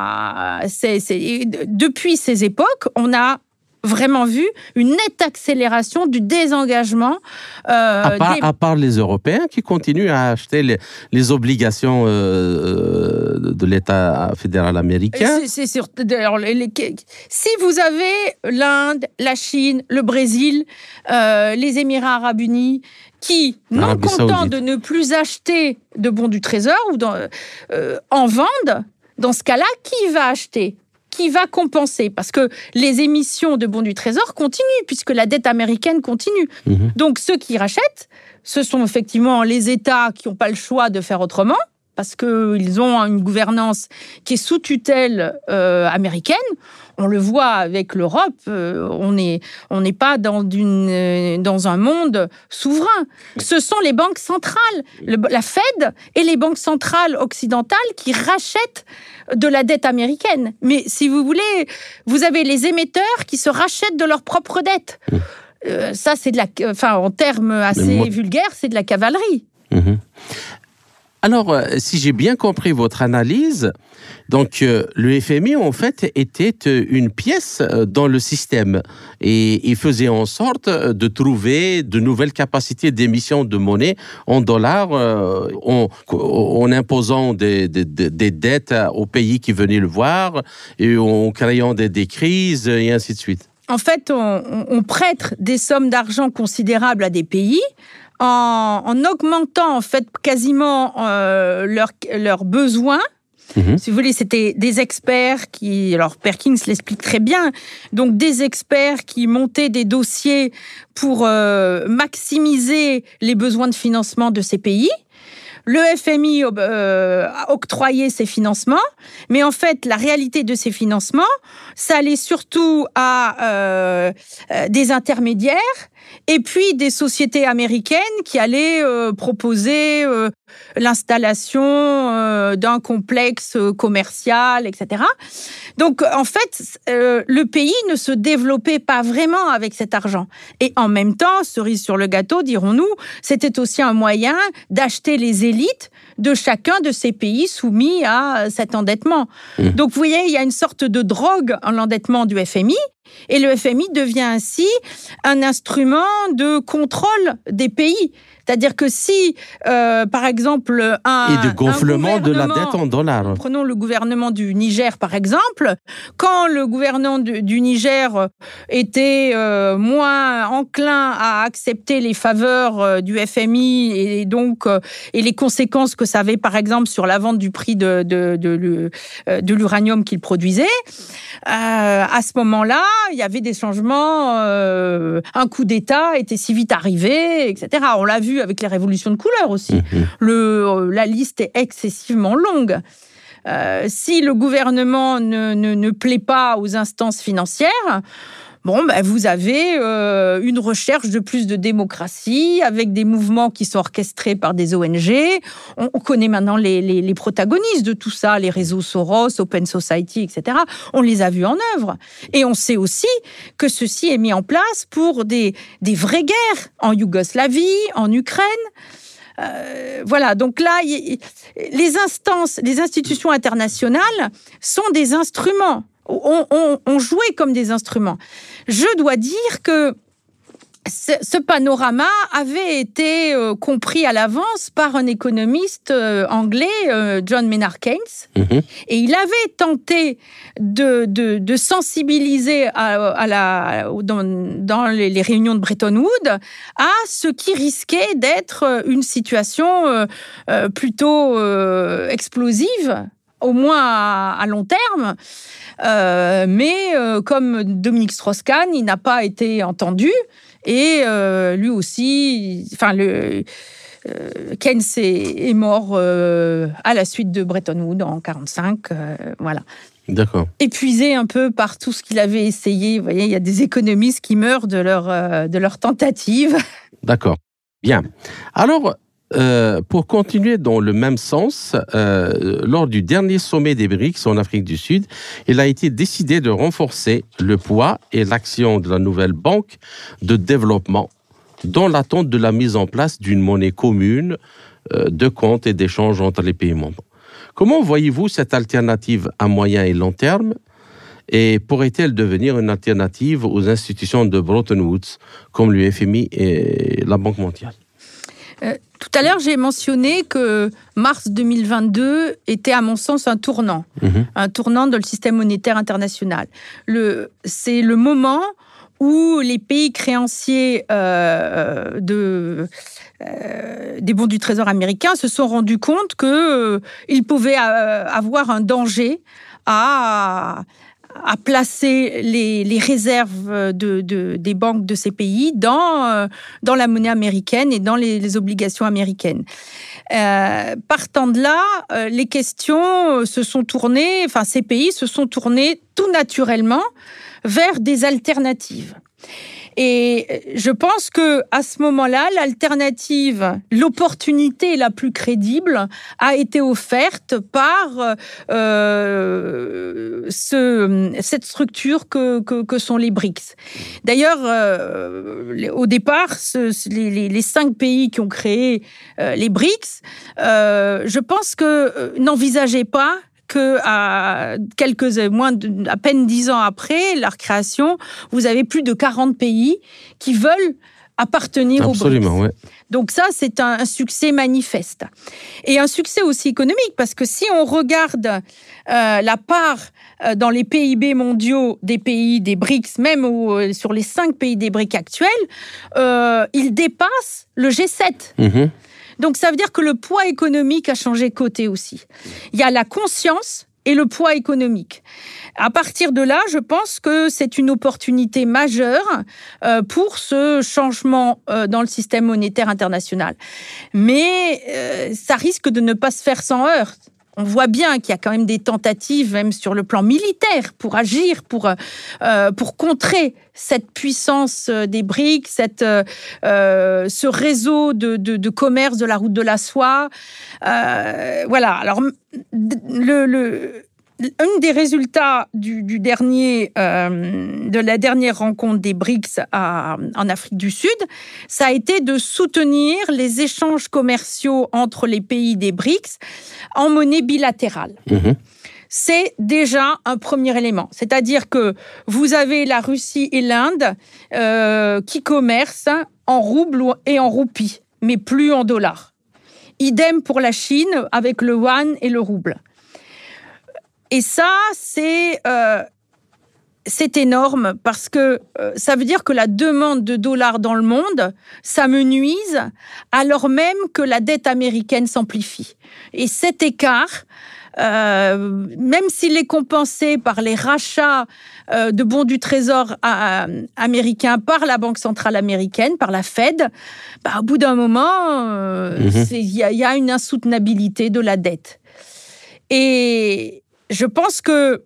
depuis ces époques, on a vraiment vu une nette accélération du désengagement. À part les Européens qui continuent à acheter les obligations de l'État fédéral américain. Si vous avez l'Inde, la Chine, le Brésil, les Émirats arabes unis, qui, non contents de ne plus acheter de bons du Trésor, en vendent, dans ce cas-là, qui va acheter ? Qui va compenser ? Parce que les émissions de bons du Trésor continuent, puisque la dette américaine continue. Donc, ceux qui rachètent, ce sont effectivement les États qui n'ont pas le choix de faire autrement, parce qu'ils ont une gouvernance qui est sous tutelle américaine. On le voit avec l'Europe, on n'est pas dans un monde souverain. Ce sont les banques centrales, la Fed et les banques centrales occidentales qui rachètent de la dette américaine. Mais si vous voulez, vous avez les émetteurs qui se rachètent de leur propre dette. Ça, c'est en termes assez vulgaires, c'est de la cavalerie. Alors, si j'ai bien compris votre analyse, donc le FMI, en fait, était une pièce dans le système et il faisait en sorte de trouver de nouvelles capacités d'émission de monnaie en dollars en imposant des dettes aux pays qui venaient le voir et en créant des crises et ainsi de suite. En fait, on prête des sommes d'argent considérables à des pays en augmentant en fait quasiment leurs besoins. Si vous voulez, c'était des experts qui... Alors, Perkins l'explique très bien. Donc, des experts qui montaient des dossiers pour maximiser les besoins de financement de ces pays. Le FMI octroyait ces financements, mais en fait, la réalité de ces financements, ça allait surtout à des intermédiaires et puis des sociétés américaines qui allaient proposer l'installation d'un complexe commercial, etc. Donc, en fait, le pays ne se développait pas vraiment avec cet argent. Et en même temps, cerise sur le gâteau, dirons-nous, c'était aussi un moyen d'acheter les élites de chacun de ces pays soumis à cet endettement. Donc, vous voyez, il y a une sorte de drogue en l'endettement du FMI, et le FMI devient ainsi un instrument de contrôle des pays. C'est-à-dire que si, par exemple, et de gonflement de la dette en dollars. Prenons le gouvernement du Niger, par exemple. Quand le gouvernement du Niger était moins enclin à accepter les faveurs du FMI et donc et les conséquences que ça avait, par exemple, sur la vente du prix de l'uranium qu'il produisait, à ce moment-là, il y avait des changements. Un coup d'État était si vite arrivé, etc. On l'a vu avec les révolutions de couleur aussi. La liste est excessivement longue. Si le gouvernement ne plaît pas aux instances financières, vous avez une recherche de plus de démocratie avec des mouvements qui sont orchestrés par des ONG. On connaît maintenant les protagonistes de tout ça, les réseaux Soros, Open Society, etc. On les a vus en œuvre. Et on sait aussi que ceci est mis en place pour des vraies guerres en Yougoslavie, en Ukraine. Voilà, donc là, les institutions internationales sont des instruments. On jouait comme des instruments. Je dois dire que ce panorama avait été compris à l'avance par un économiste anglais, John Maynard Keynes, et il avait tenté de sensibiliser dans les réunions de Bretton Woods à ce qui risquait d'être une situation plutôt explosive, au moins à long terme. Mais comme Dominique Strauss-Kahn, il n'a pas été entendu. Et lui aussi, Keynes est mort à la suite de Bretton Woods en 1945. Voilà. D'accord. Épuisé un peu par tout ce qu'il avait essayé. Vous voyez, il y a des économistes qui meurent de leur tentative. D'accord. Bien. Alors, pour continuer dans le même sens, lors du dernier sommet des BRICS en Afrique du Sud, il a été décidé de renforcer le poids et l'action de la nouvelle banque de développement dans l'attente de la mise en place d'une monnaie commune de compte et d'échange entre les pays membres. Comment voyez-vous cette alternative à moyen et long terme et pourrait-elle devenir une alternative aux institutions de Bretton Woods comme le FMI et la Banque mondiale ? Tout à l'heure, j'ai mentionné que mars 2022 était, à mon sens, un tournant dans le système monétaire international. C'est le moment où les pays créanciers des bons du Trésor américain se sont rendus compte qu'ils pouvaient avoir un danger à placer les réserves des banques de ces pays dans la monnaie américaine et dans les obligations américaines. Partant de là, les questions ces pays se sont tournés tout naturellement vers des alternatives. Et je pense que à ce moment-là, l'alternative, l'opportunité la plus crédible a été offerte par cette structure que sont les BRICS. D'ailleurs, au départ, les 5 pays qui ont créé les BRICS, je pense que n'envisageaient pas à peine 10 ans après leur création, vous avez plus de 40 pays qui veulent appartenir aux BRICS. Absolument, oui. Donc ça, c'est un succès manifeste. Et un succès aussi économique, parce que si on regarde la part dans les PIB mondiaux des pays des BRICS, même sur les 5 pays des BRICS actuels, il dépasse le G7. Mhm. Donc ça veut dire que le poids économique a changé côté aussi. Il y a la conscience et le poids économique. À partir de là, je pense que c'est une opportunité majeure pour ce changement dans le système monétaire international. Mais ça risque de ne pas se faire sans heurts. On voit bien qu'il y a quand même des tentatives, même sur le plan militaire, pour agir, pour contrer cette puissance des BRICS, ce réseau de commerce de la route de la soie. Voilà. Alors, un des résultats de la dernière rencontre des BRICS en Afrique du Sud, ça a été de soutenir les échanges commerciaux entre les pays des BRICS en monnaie bilatérale. Mmh. C'est déjà un premier élément. C'est-à-dire que vous avez la Russie et l'Inde qui commercent en roubles et en roupies, mais plus en dollars. Idem pour la Chine avec le yuan et le rouble. Et ça, c'est énorme parce que ça veut dire que la demande de dollars dans le monde, ça me nuise alors même que la dette américaine s'amplifie. Et cet écart, même s'il est compensé par les rachats de bons du Trésor américain par la Banque centrale américaine, par la Fed, au bout d'un moment, il y a une insoutenabilité de la dette. Et je pense que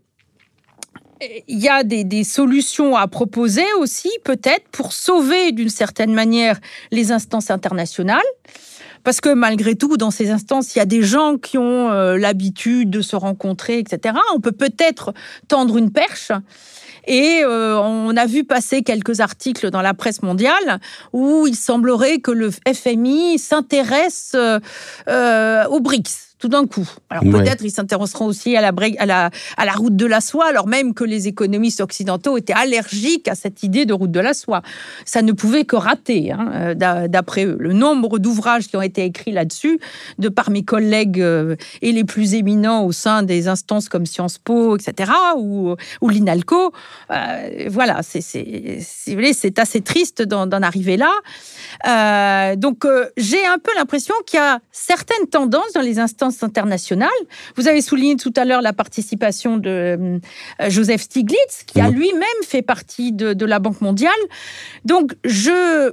il y a des solutions à proposer aussi, peut-être, pour sauver d'une certaine manière les instances internationales. Parce que malgré tout, dans ces instances, il y a des gens qui ont l'habitude de se rencontrer, etc. On peut peut-être tendre une perche. Et on a vu passer quelques articles dans la presse mondiale où il semblerait que le FMI s'intéresse aux BRICS. Tout d'un coup. Alors peut-être ils s'intéresseront aussi à la route de la soie, alors même que les économistes occidentaux étaient allergiques à cette idée de route de la soie. Ça ne pouvait que rater, d'après eux. Le nombre d'ouvrages qui ont été écrits là-dessus, de par mes collègues et les plus éminents au sein des instances comme Sciences Po, etc., ou l'INALCO, voilà, c'est assez triste d'en arriver là. Donc j'ai un peu l'impression qu'il y a certaines tendances dans les instances internationales. Vous avez souligné tout à l'heure la participation de Joseph Stiglitz, qui a lui-même fait partie de la Banque mondiale. Donc, je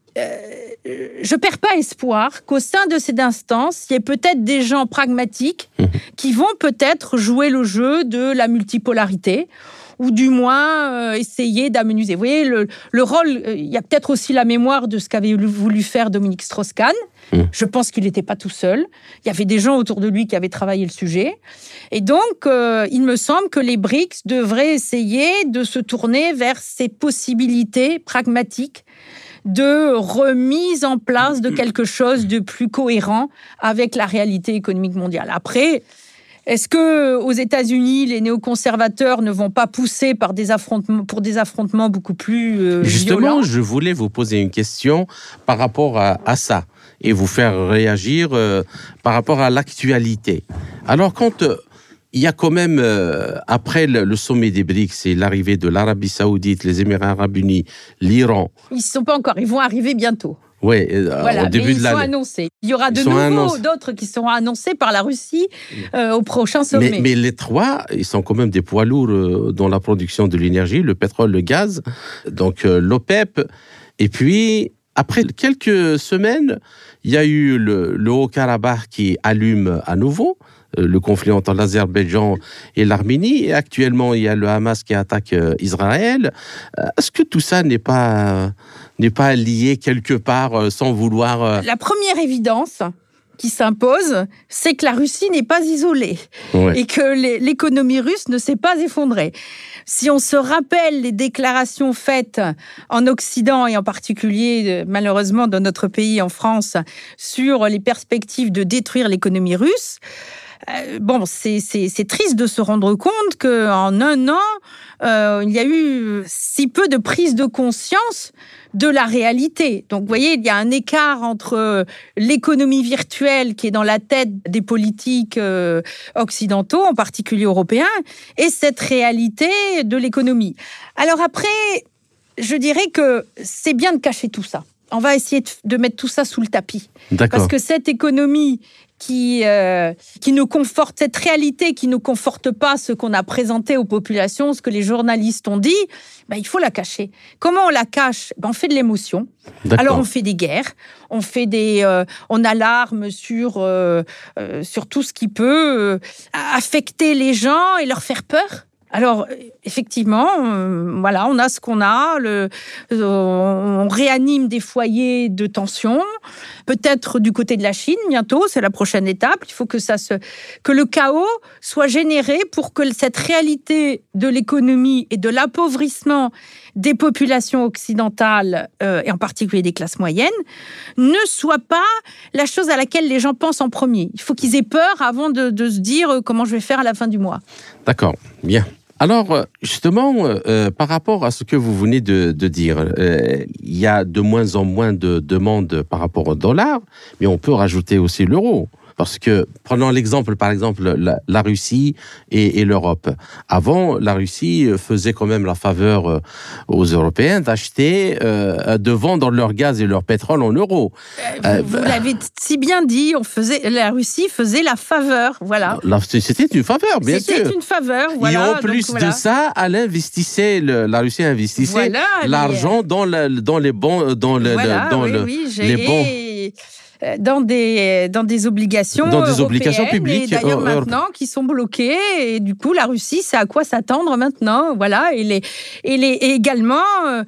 perds pas espoir qu'au sein de cette instance, il y ait peut-être des gens pragmatiques qui vont peut-être jouer le jeu de la multipolarité, ou du moins essayer d'amenuiser. Vous voyez, le rôle, il y a peut-être aussi la mémoire de ce qu'avait voulu faire Dominique Strauss-Kahn. Je pense qu'il n'était pas tout seul. Il y avait des gens autour de lui qui avaient travaillé le sujet. Et donc, il me semble que les BRICS devraient essayer de se tourner vers ces possibilités pragmatiques de remise en place de quelque chose de plus cohérent avec la réalité économique mondiale. Après, est-ce qu'aux États-Unis, les néoconservateurs ne vont pas pousser pour des affrontements beaucoup plus Justement, violents ? Je voulais vous poser une question par rapport à ça et vous faire réagir par rapport à l'actualité. Alors, quand il y a quand même, après le sommet des BRICS et l'arrivée de l'Arabie Saoudite, les Émirats Arabes Unis, l'Iran... Ils ne sont pas encore, ils vont arriver bientôt. Oui, voilà, au début de l'année. Ils sont annoncés. Il y aura de nouveau d'autres qui seront annoncés par la Russie au prochain sommet. Mais les trois, ils sont quand même des poids lourds dans la production de l'énergie, le pétrole, le gaz, donc l'OPEP. Et puis, après quelques semaines, il y a eu le Haut-Karabakh qui allume à nouveau le conflit entre l'Azerbaïdjan et l'Arménie. Et actuellement, il y a le Hamas qui attaque Israël. Est-ce que tout ça n'est pas lié quelque part sans vouloir... La première évidence qui s'impose, c'est que la Russie n'est pas isolée et que l'économie russe ne s'est pas effondrée. Si on se rappelle les déclarations faites en Occident et en particulier, malheureusement, dans notre pays, en France, sur les perspectives de détruire l'économie russe, c'est triste de se rendre compte qu'en un an, il y a eu si peu de prise de conscience de la réalité. Donc, vous voyez, il y a un écart entre l'économie virtuelle qui est dans la tête des politiques occidentaux, en particulier européens, et cette réalité de l'économie. Alors après, je dirais que c'est bien de cacher tout ça. On va essayer de mettre tout ça sous le tapis. D'accord. Parce que cette économie qui nous conforte, cette réalité qui ne conforte pas ce qu'on a présenté aux populations, ce que les journalistes ont dit, il faut la cacher. Comment on la cache ? On fait de l'émotion. D'accord. Alors on fait des guerres, on alarme sur tout ce qui peut affecter les gens et leur faire peur. Alors, effectivement, voilà, on a ce qu'on a. On réanime des foyers de tension. Peut-être du côté de la Chine, bientôt, c'est la prochaine étape. Il faut que le chaos soit généré pour que cette réalité de l'économie et de l'appauvrissement des populations occidentales, et en particulier des classes moyennes, ne soit pas la chose à laquelle les gens pensent en premier. Il faut qu'ils aient peur avant de se dire comment je vais faire à la fin du mois. D'accord, bien. Alors, justement, par rapport à ce que vous venez de dire, il y a de moins en moins de demandes par rapport au dollar, mais on peut rajouter aussi l'euro. Parce que, prenons l'exemple, par exemple, la Russie et l'Europe. Avant, la Russie faisait quand même la faveur aux Européens d'acheter, de vendre leur gaz et leur pétrole en euros. Vous l'avez si bien dit, la Russie faisait la faveur, voilà. C'était une faveur, bien sûr. C'était une faveur, voilà. Et en plus de ça, la Russie investissait l'argent dans les bons, les bons. Dans des obligations publiques, et d'ailleurs maintenant qui sont bloquées, et du coup la Russie c'est à quoi s'attendre maintenant, voilà. Et également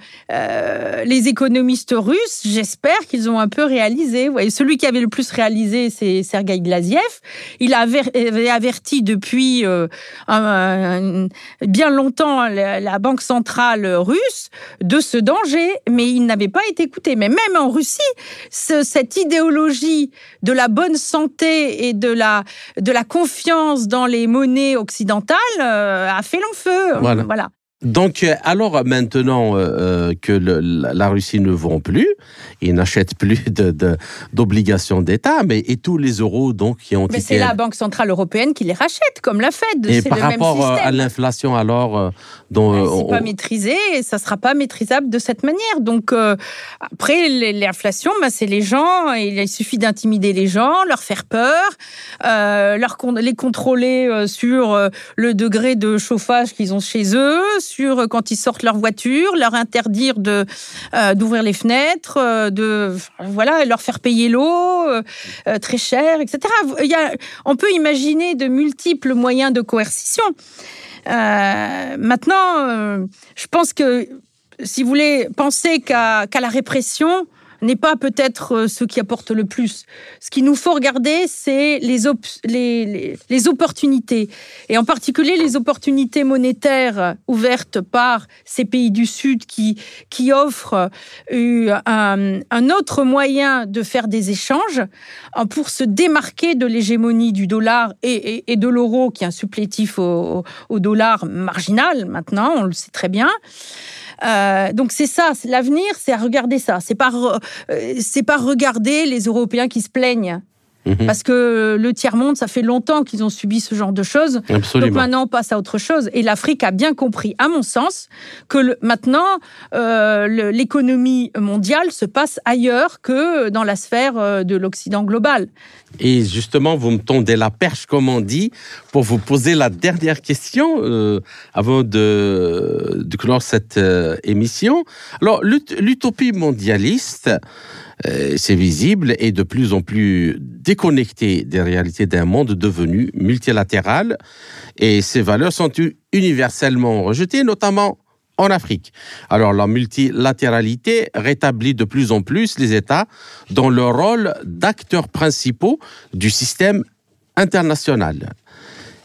les économistes russes, j'espère qu'ils ont un peu réalisé. Vous voyez, celui qui avait le plus réalisé, c'est Sergueï Glaziev. Il avait averti depuis bien longtemps la banque centrale russe de ce danger, mais il n'avait pas été écouté. Mais même en Russie, cette idéologie de la bonne santé et de la confiance dans les monnaies occidentales a fait long feu. Voilà. Donc, alors maintenant que la Russie ne vend plus et n'achète plus d'obligations d'État, et tous les euros donc qui ont été... Mais c'est la Banque Centrale Européenne qui les rachète, comme la Fed. Et c'est par le rapport même système. à l'inflation, alors... c'est pas maîtrisé et ça sera pas maîtrisable de cette manière. Donc, après, l'inflation, c'est les gens. Il suffit d'intimider les gens, leur faire peur, les contrôler sur le degré de chauffage qu'ils ont chez eux, sur quand ils sortent leur voiture, leur interdire d'ouvrir les fenêtres, leur faire payer l'eau très cher, etc. On peut imaginer de multiples moyens de coercition. Maintenant, je pense que si vous voulez penser qu'à la répression n'est pas peut-être ce qui apporte le plus. Ce qu'il nous faut regarder, c'est les opportunités. Et en particulier, les opportunités monétaires ouvertes par ces pays du Sud qui offrent un autre moyen de faire des échanges pour se démarquer de l'hégémonie du dollar et de l'euro, qui est un supplétif au dollar marginal maintenant, on le sait très bien. Donc c'est ça, l'avenir, c'est à regarder ça. C'est pas regarder les Européens qui se plaignent. Parce que le tiers-monde, ça fait longtemps qu'ils ont subi ce genre de choses. Absolument. Donc maintenant, on passe à autre chose. Et l'Afrique a bien compris, à mon sens, que maintenant, l'économie mondiale se passe ailleurs que dans la sphère de l'Occident global. Et justement, vous me tendez la perche, comme on dit, pour vous poser la dernière question avant de clore cette émission. Alors, l'utopie mondialiste, c'est visible, est de plus en plus déconnectée des réalités d'un monde devenu multilatéral, et ces valeurs sont universellement rejetées, notamment en Afrique. Alors, la multilatéralité rétablit de plus en plus les États dans leur rôle d'acteurs principaux du système international.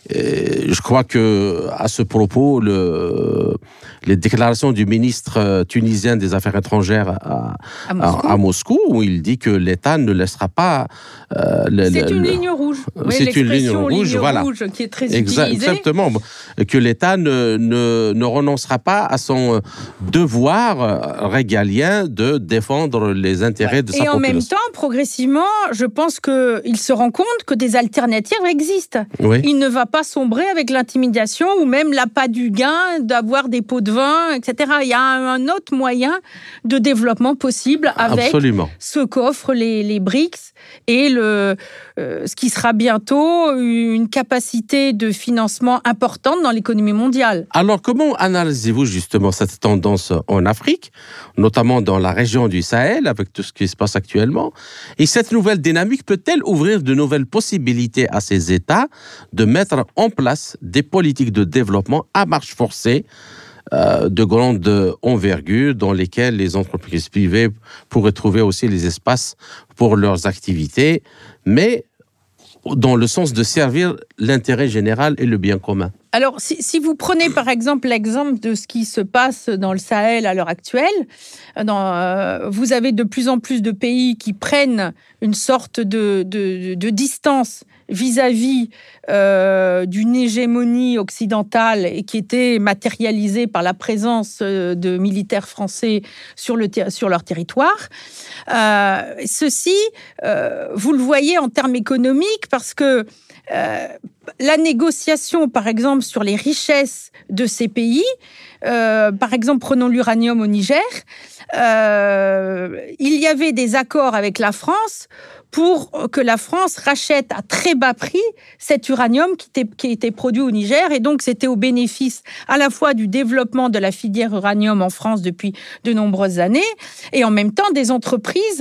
Je crois que à ce propos, les déclarations du ministre tunisien des Affaires étrangères à Moscou, où il dit que l'État ne laissera pas... c'est une ligne rouge. Oui, c'est une ligne rouge, voilà. Rouge qui est très utilisée. Exactement. Que l'État ne renoncera pas à son devoir régalien de défendre les intérêts de sa population. Et en même temps, progressivement, je pense qu'il se rend compte que des alternatives existent. Oui. Il ne va pas sombrer avec l'intimidation ou même l'appât du gain d'avoir des pots de vin, etc. Il y a un autre moyen de développement possible avec Absolument. ce qu'offrent les BRICS et ce qui sera bientôt une capacité de financement importante dans l'économie mondiale. Alors, comment analysez-vous justement cette tendance en Afrique, notamment dans la région du Sahel, avec tout ce qui se passe actuellement? Et cette nouvelle dynamique peut-elle ouvrir de nouvelles possibilités à ces États de mettre en place des politiques de développement à marche forcée de grande envergure dans lesquelles les entreprises privées pourraient trouver aussi les espaces pour leurs activités, mais dans le sens de servir l'intérêt général et le bien commun? Alors, si vous prenez par exemple l'exemple de ce qui se passe dans le Sahel à l'heure actuelle, vous avez de plus en plus de pays qui prennent une sorte de distance vis-à-vis d'une hégémonie occidentale et qui était matérialisée par la présence de militaires français sur leur territoire. Ceci, vous le voyez en termes économiques parce que la négociation, par exemple, sur les richesses de ces pays, par exemple, prenons l'uranium au Niger, il y avait des accords avec la France pour que la France rachète à très bas prix cet uranium qui était produit au Niger. Et donc, c'était au bénéfice à la fois du développement de la filière uranium en France depuis de nombreuses années et en même temps des entreprises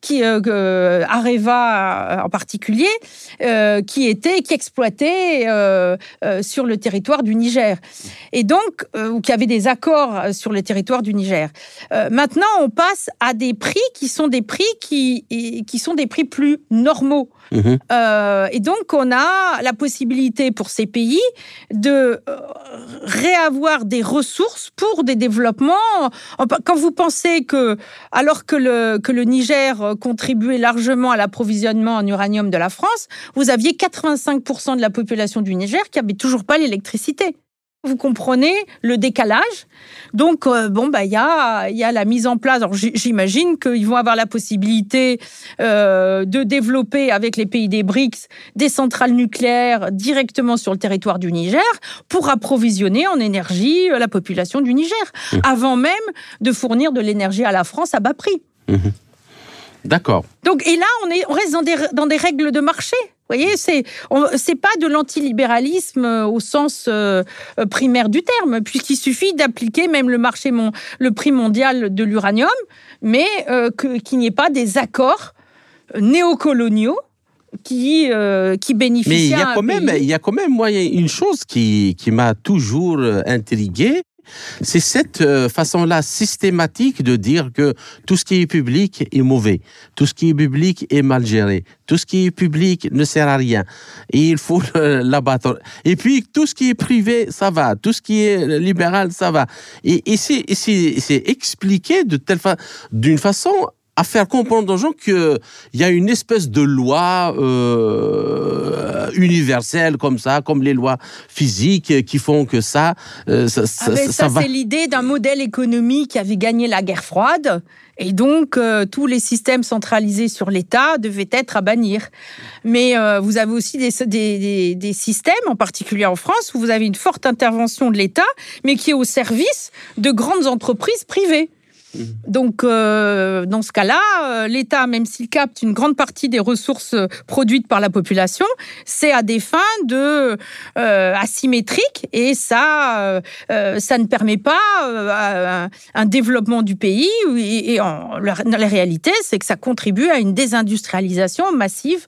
Areva en particulier, qui exploitaient sur le territoire du Niger. Et donc, qui avaient des accords sur le territoire du Niger. Maintenant, on passe à des prix qui sont des prix qui sont des prix plus normaux. Mmh. Et donc, on a la possibilité pour ces pays de réavoir des ressources pour des développements. Quand vous pensez que, alors que le Niger contribuait largement à l'approvisionnement en uranium de la France, vous aviez 85% de la population du Niger qui n'avait toujours pas l'électricité. Vous comprenez le décalage. Donc, il y a la mise en place. Alors, j'imagine qu'ils vont avoir la possibilité de développer avec les pays des BRICS des centrales nucléaires directement sur le territoire du Niger pour approvisionner en énergie la population du Niger, avant même de fournir de l'énergie à la France à bas prix. Mmh. D'accord. Donc, et là, on reste dans des règles de marché. Vous voyez, c'est pas de l'antilibéralisme au sens primaire du terme, puisqu'il suffit d'appliquer même le prix mondial de l'uranium, mais qu'il n'y ait pas des accords néocoloniaux qui bénéficient. Mais il y a quand même moi, une chose qui m'a toujours intrigué. C'est cette façon-là systématique de dire que tout ce qui est public est mauvais, tout ce qui est public est mal géré, tout ce qui est public ne sert à rien et il faut l'abattre. Et puis tout ce qui est privé, ça va, tout ce qui est libéral, ça va. Et c'est expliqué d'une façon à faire comprendre aux gens qu'il y a une espèce de loi universelle comme ça, comme les lois physiques qui font que ça va. C'est l'idée d'un modèle économique qui avait gagné la guerre froide. Et donc, tous les systèmes centralisés sur l'État devaient être à bannir. Mais vous avez aussi des systèmes, en particulier en France, où vous avez une forte intervention de l'État, mais qui est au service de grandes entreprises privées. Donc, dans ce cas-là, l'État, même s'il capte une grande partie des ressources produites par la population, c'est à des fins asymétriques et ça ne permet pas un développement du pays. Et la réalité, c'est que ça contribue à une désindustrialisation massive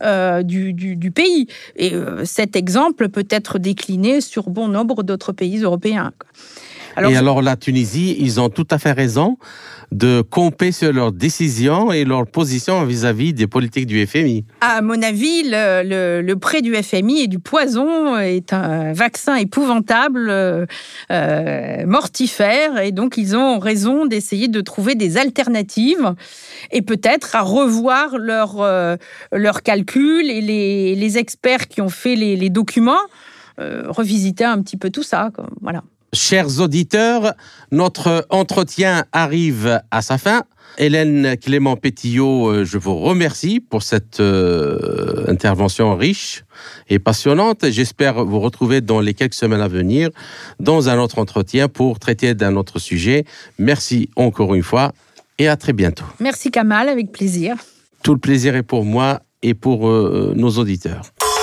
du pays. Et cet exemple peut être décliné sur bon nombre d'autres pays européens. Alors la Tunisie, ils ont tout à fait raison de camper sur leurs décisions et leur position vis-à-vis des politiques du FMI. À mon avis, le prêt du FMI et du poison est un vaccin épouvantable, mortifère, et donc ils ont raison d'essayer de trouver des alternatives et peut-être à revoir leurs calculs et les experts qui ont fait les documents, revisiter un petit peu tout ça. Voilà. Chers auditeurs, notre entretien arrive à sa fin. Hélène Clément-Pétillot, je vous remercie pour cette intervention riche et passionnante. J'espère vous retrouver dans les quelques semaines à venir dans un autre entretien pour traiter d'un autre sujet. Merci encore une fois et à très bientôt. Merci Kamal, avec plaisir. Tout le plaisir est pour moi et pour nos auditeurs.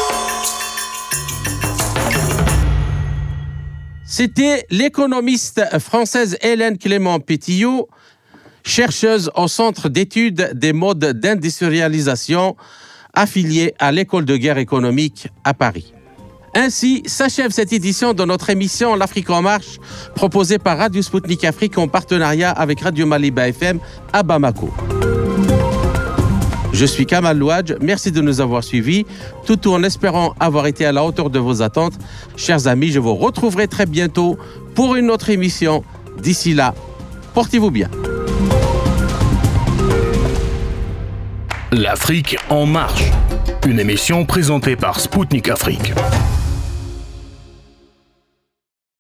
C'était l'économiste française Hélène Clément-Pétillot, chercheuse au Centre d'études des modes d'industrialisation, affiliée à l'École de guerre économique à Paris. Ainsi s'achève cette édition de notre émission L'Afrique en marche, proposée par Radio Spoutnik Afrique en partenariat avec Radio Maliba FM à Bamako. Je suis Kamal Louadj, merci de nous avoir suivis, tout en espérant avoir été à la hauteur de vos attentes. Chers amis, je vous retrouverai très bientôt pour une autre émission. D'ici là, portez-vous bien. L'Afrique en marche, une émission présentée par Spoutnik Afrique.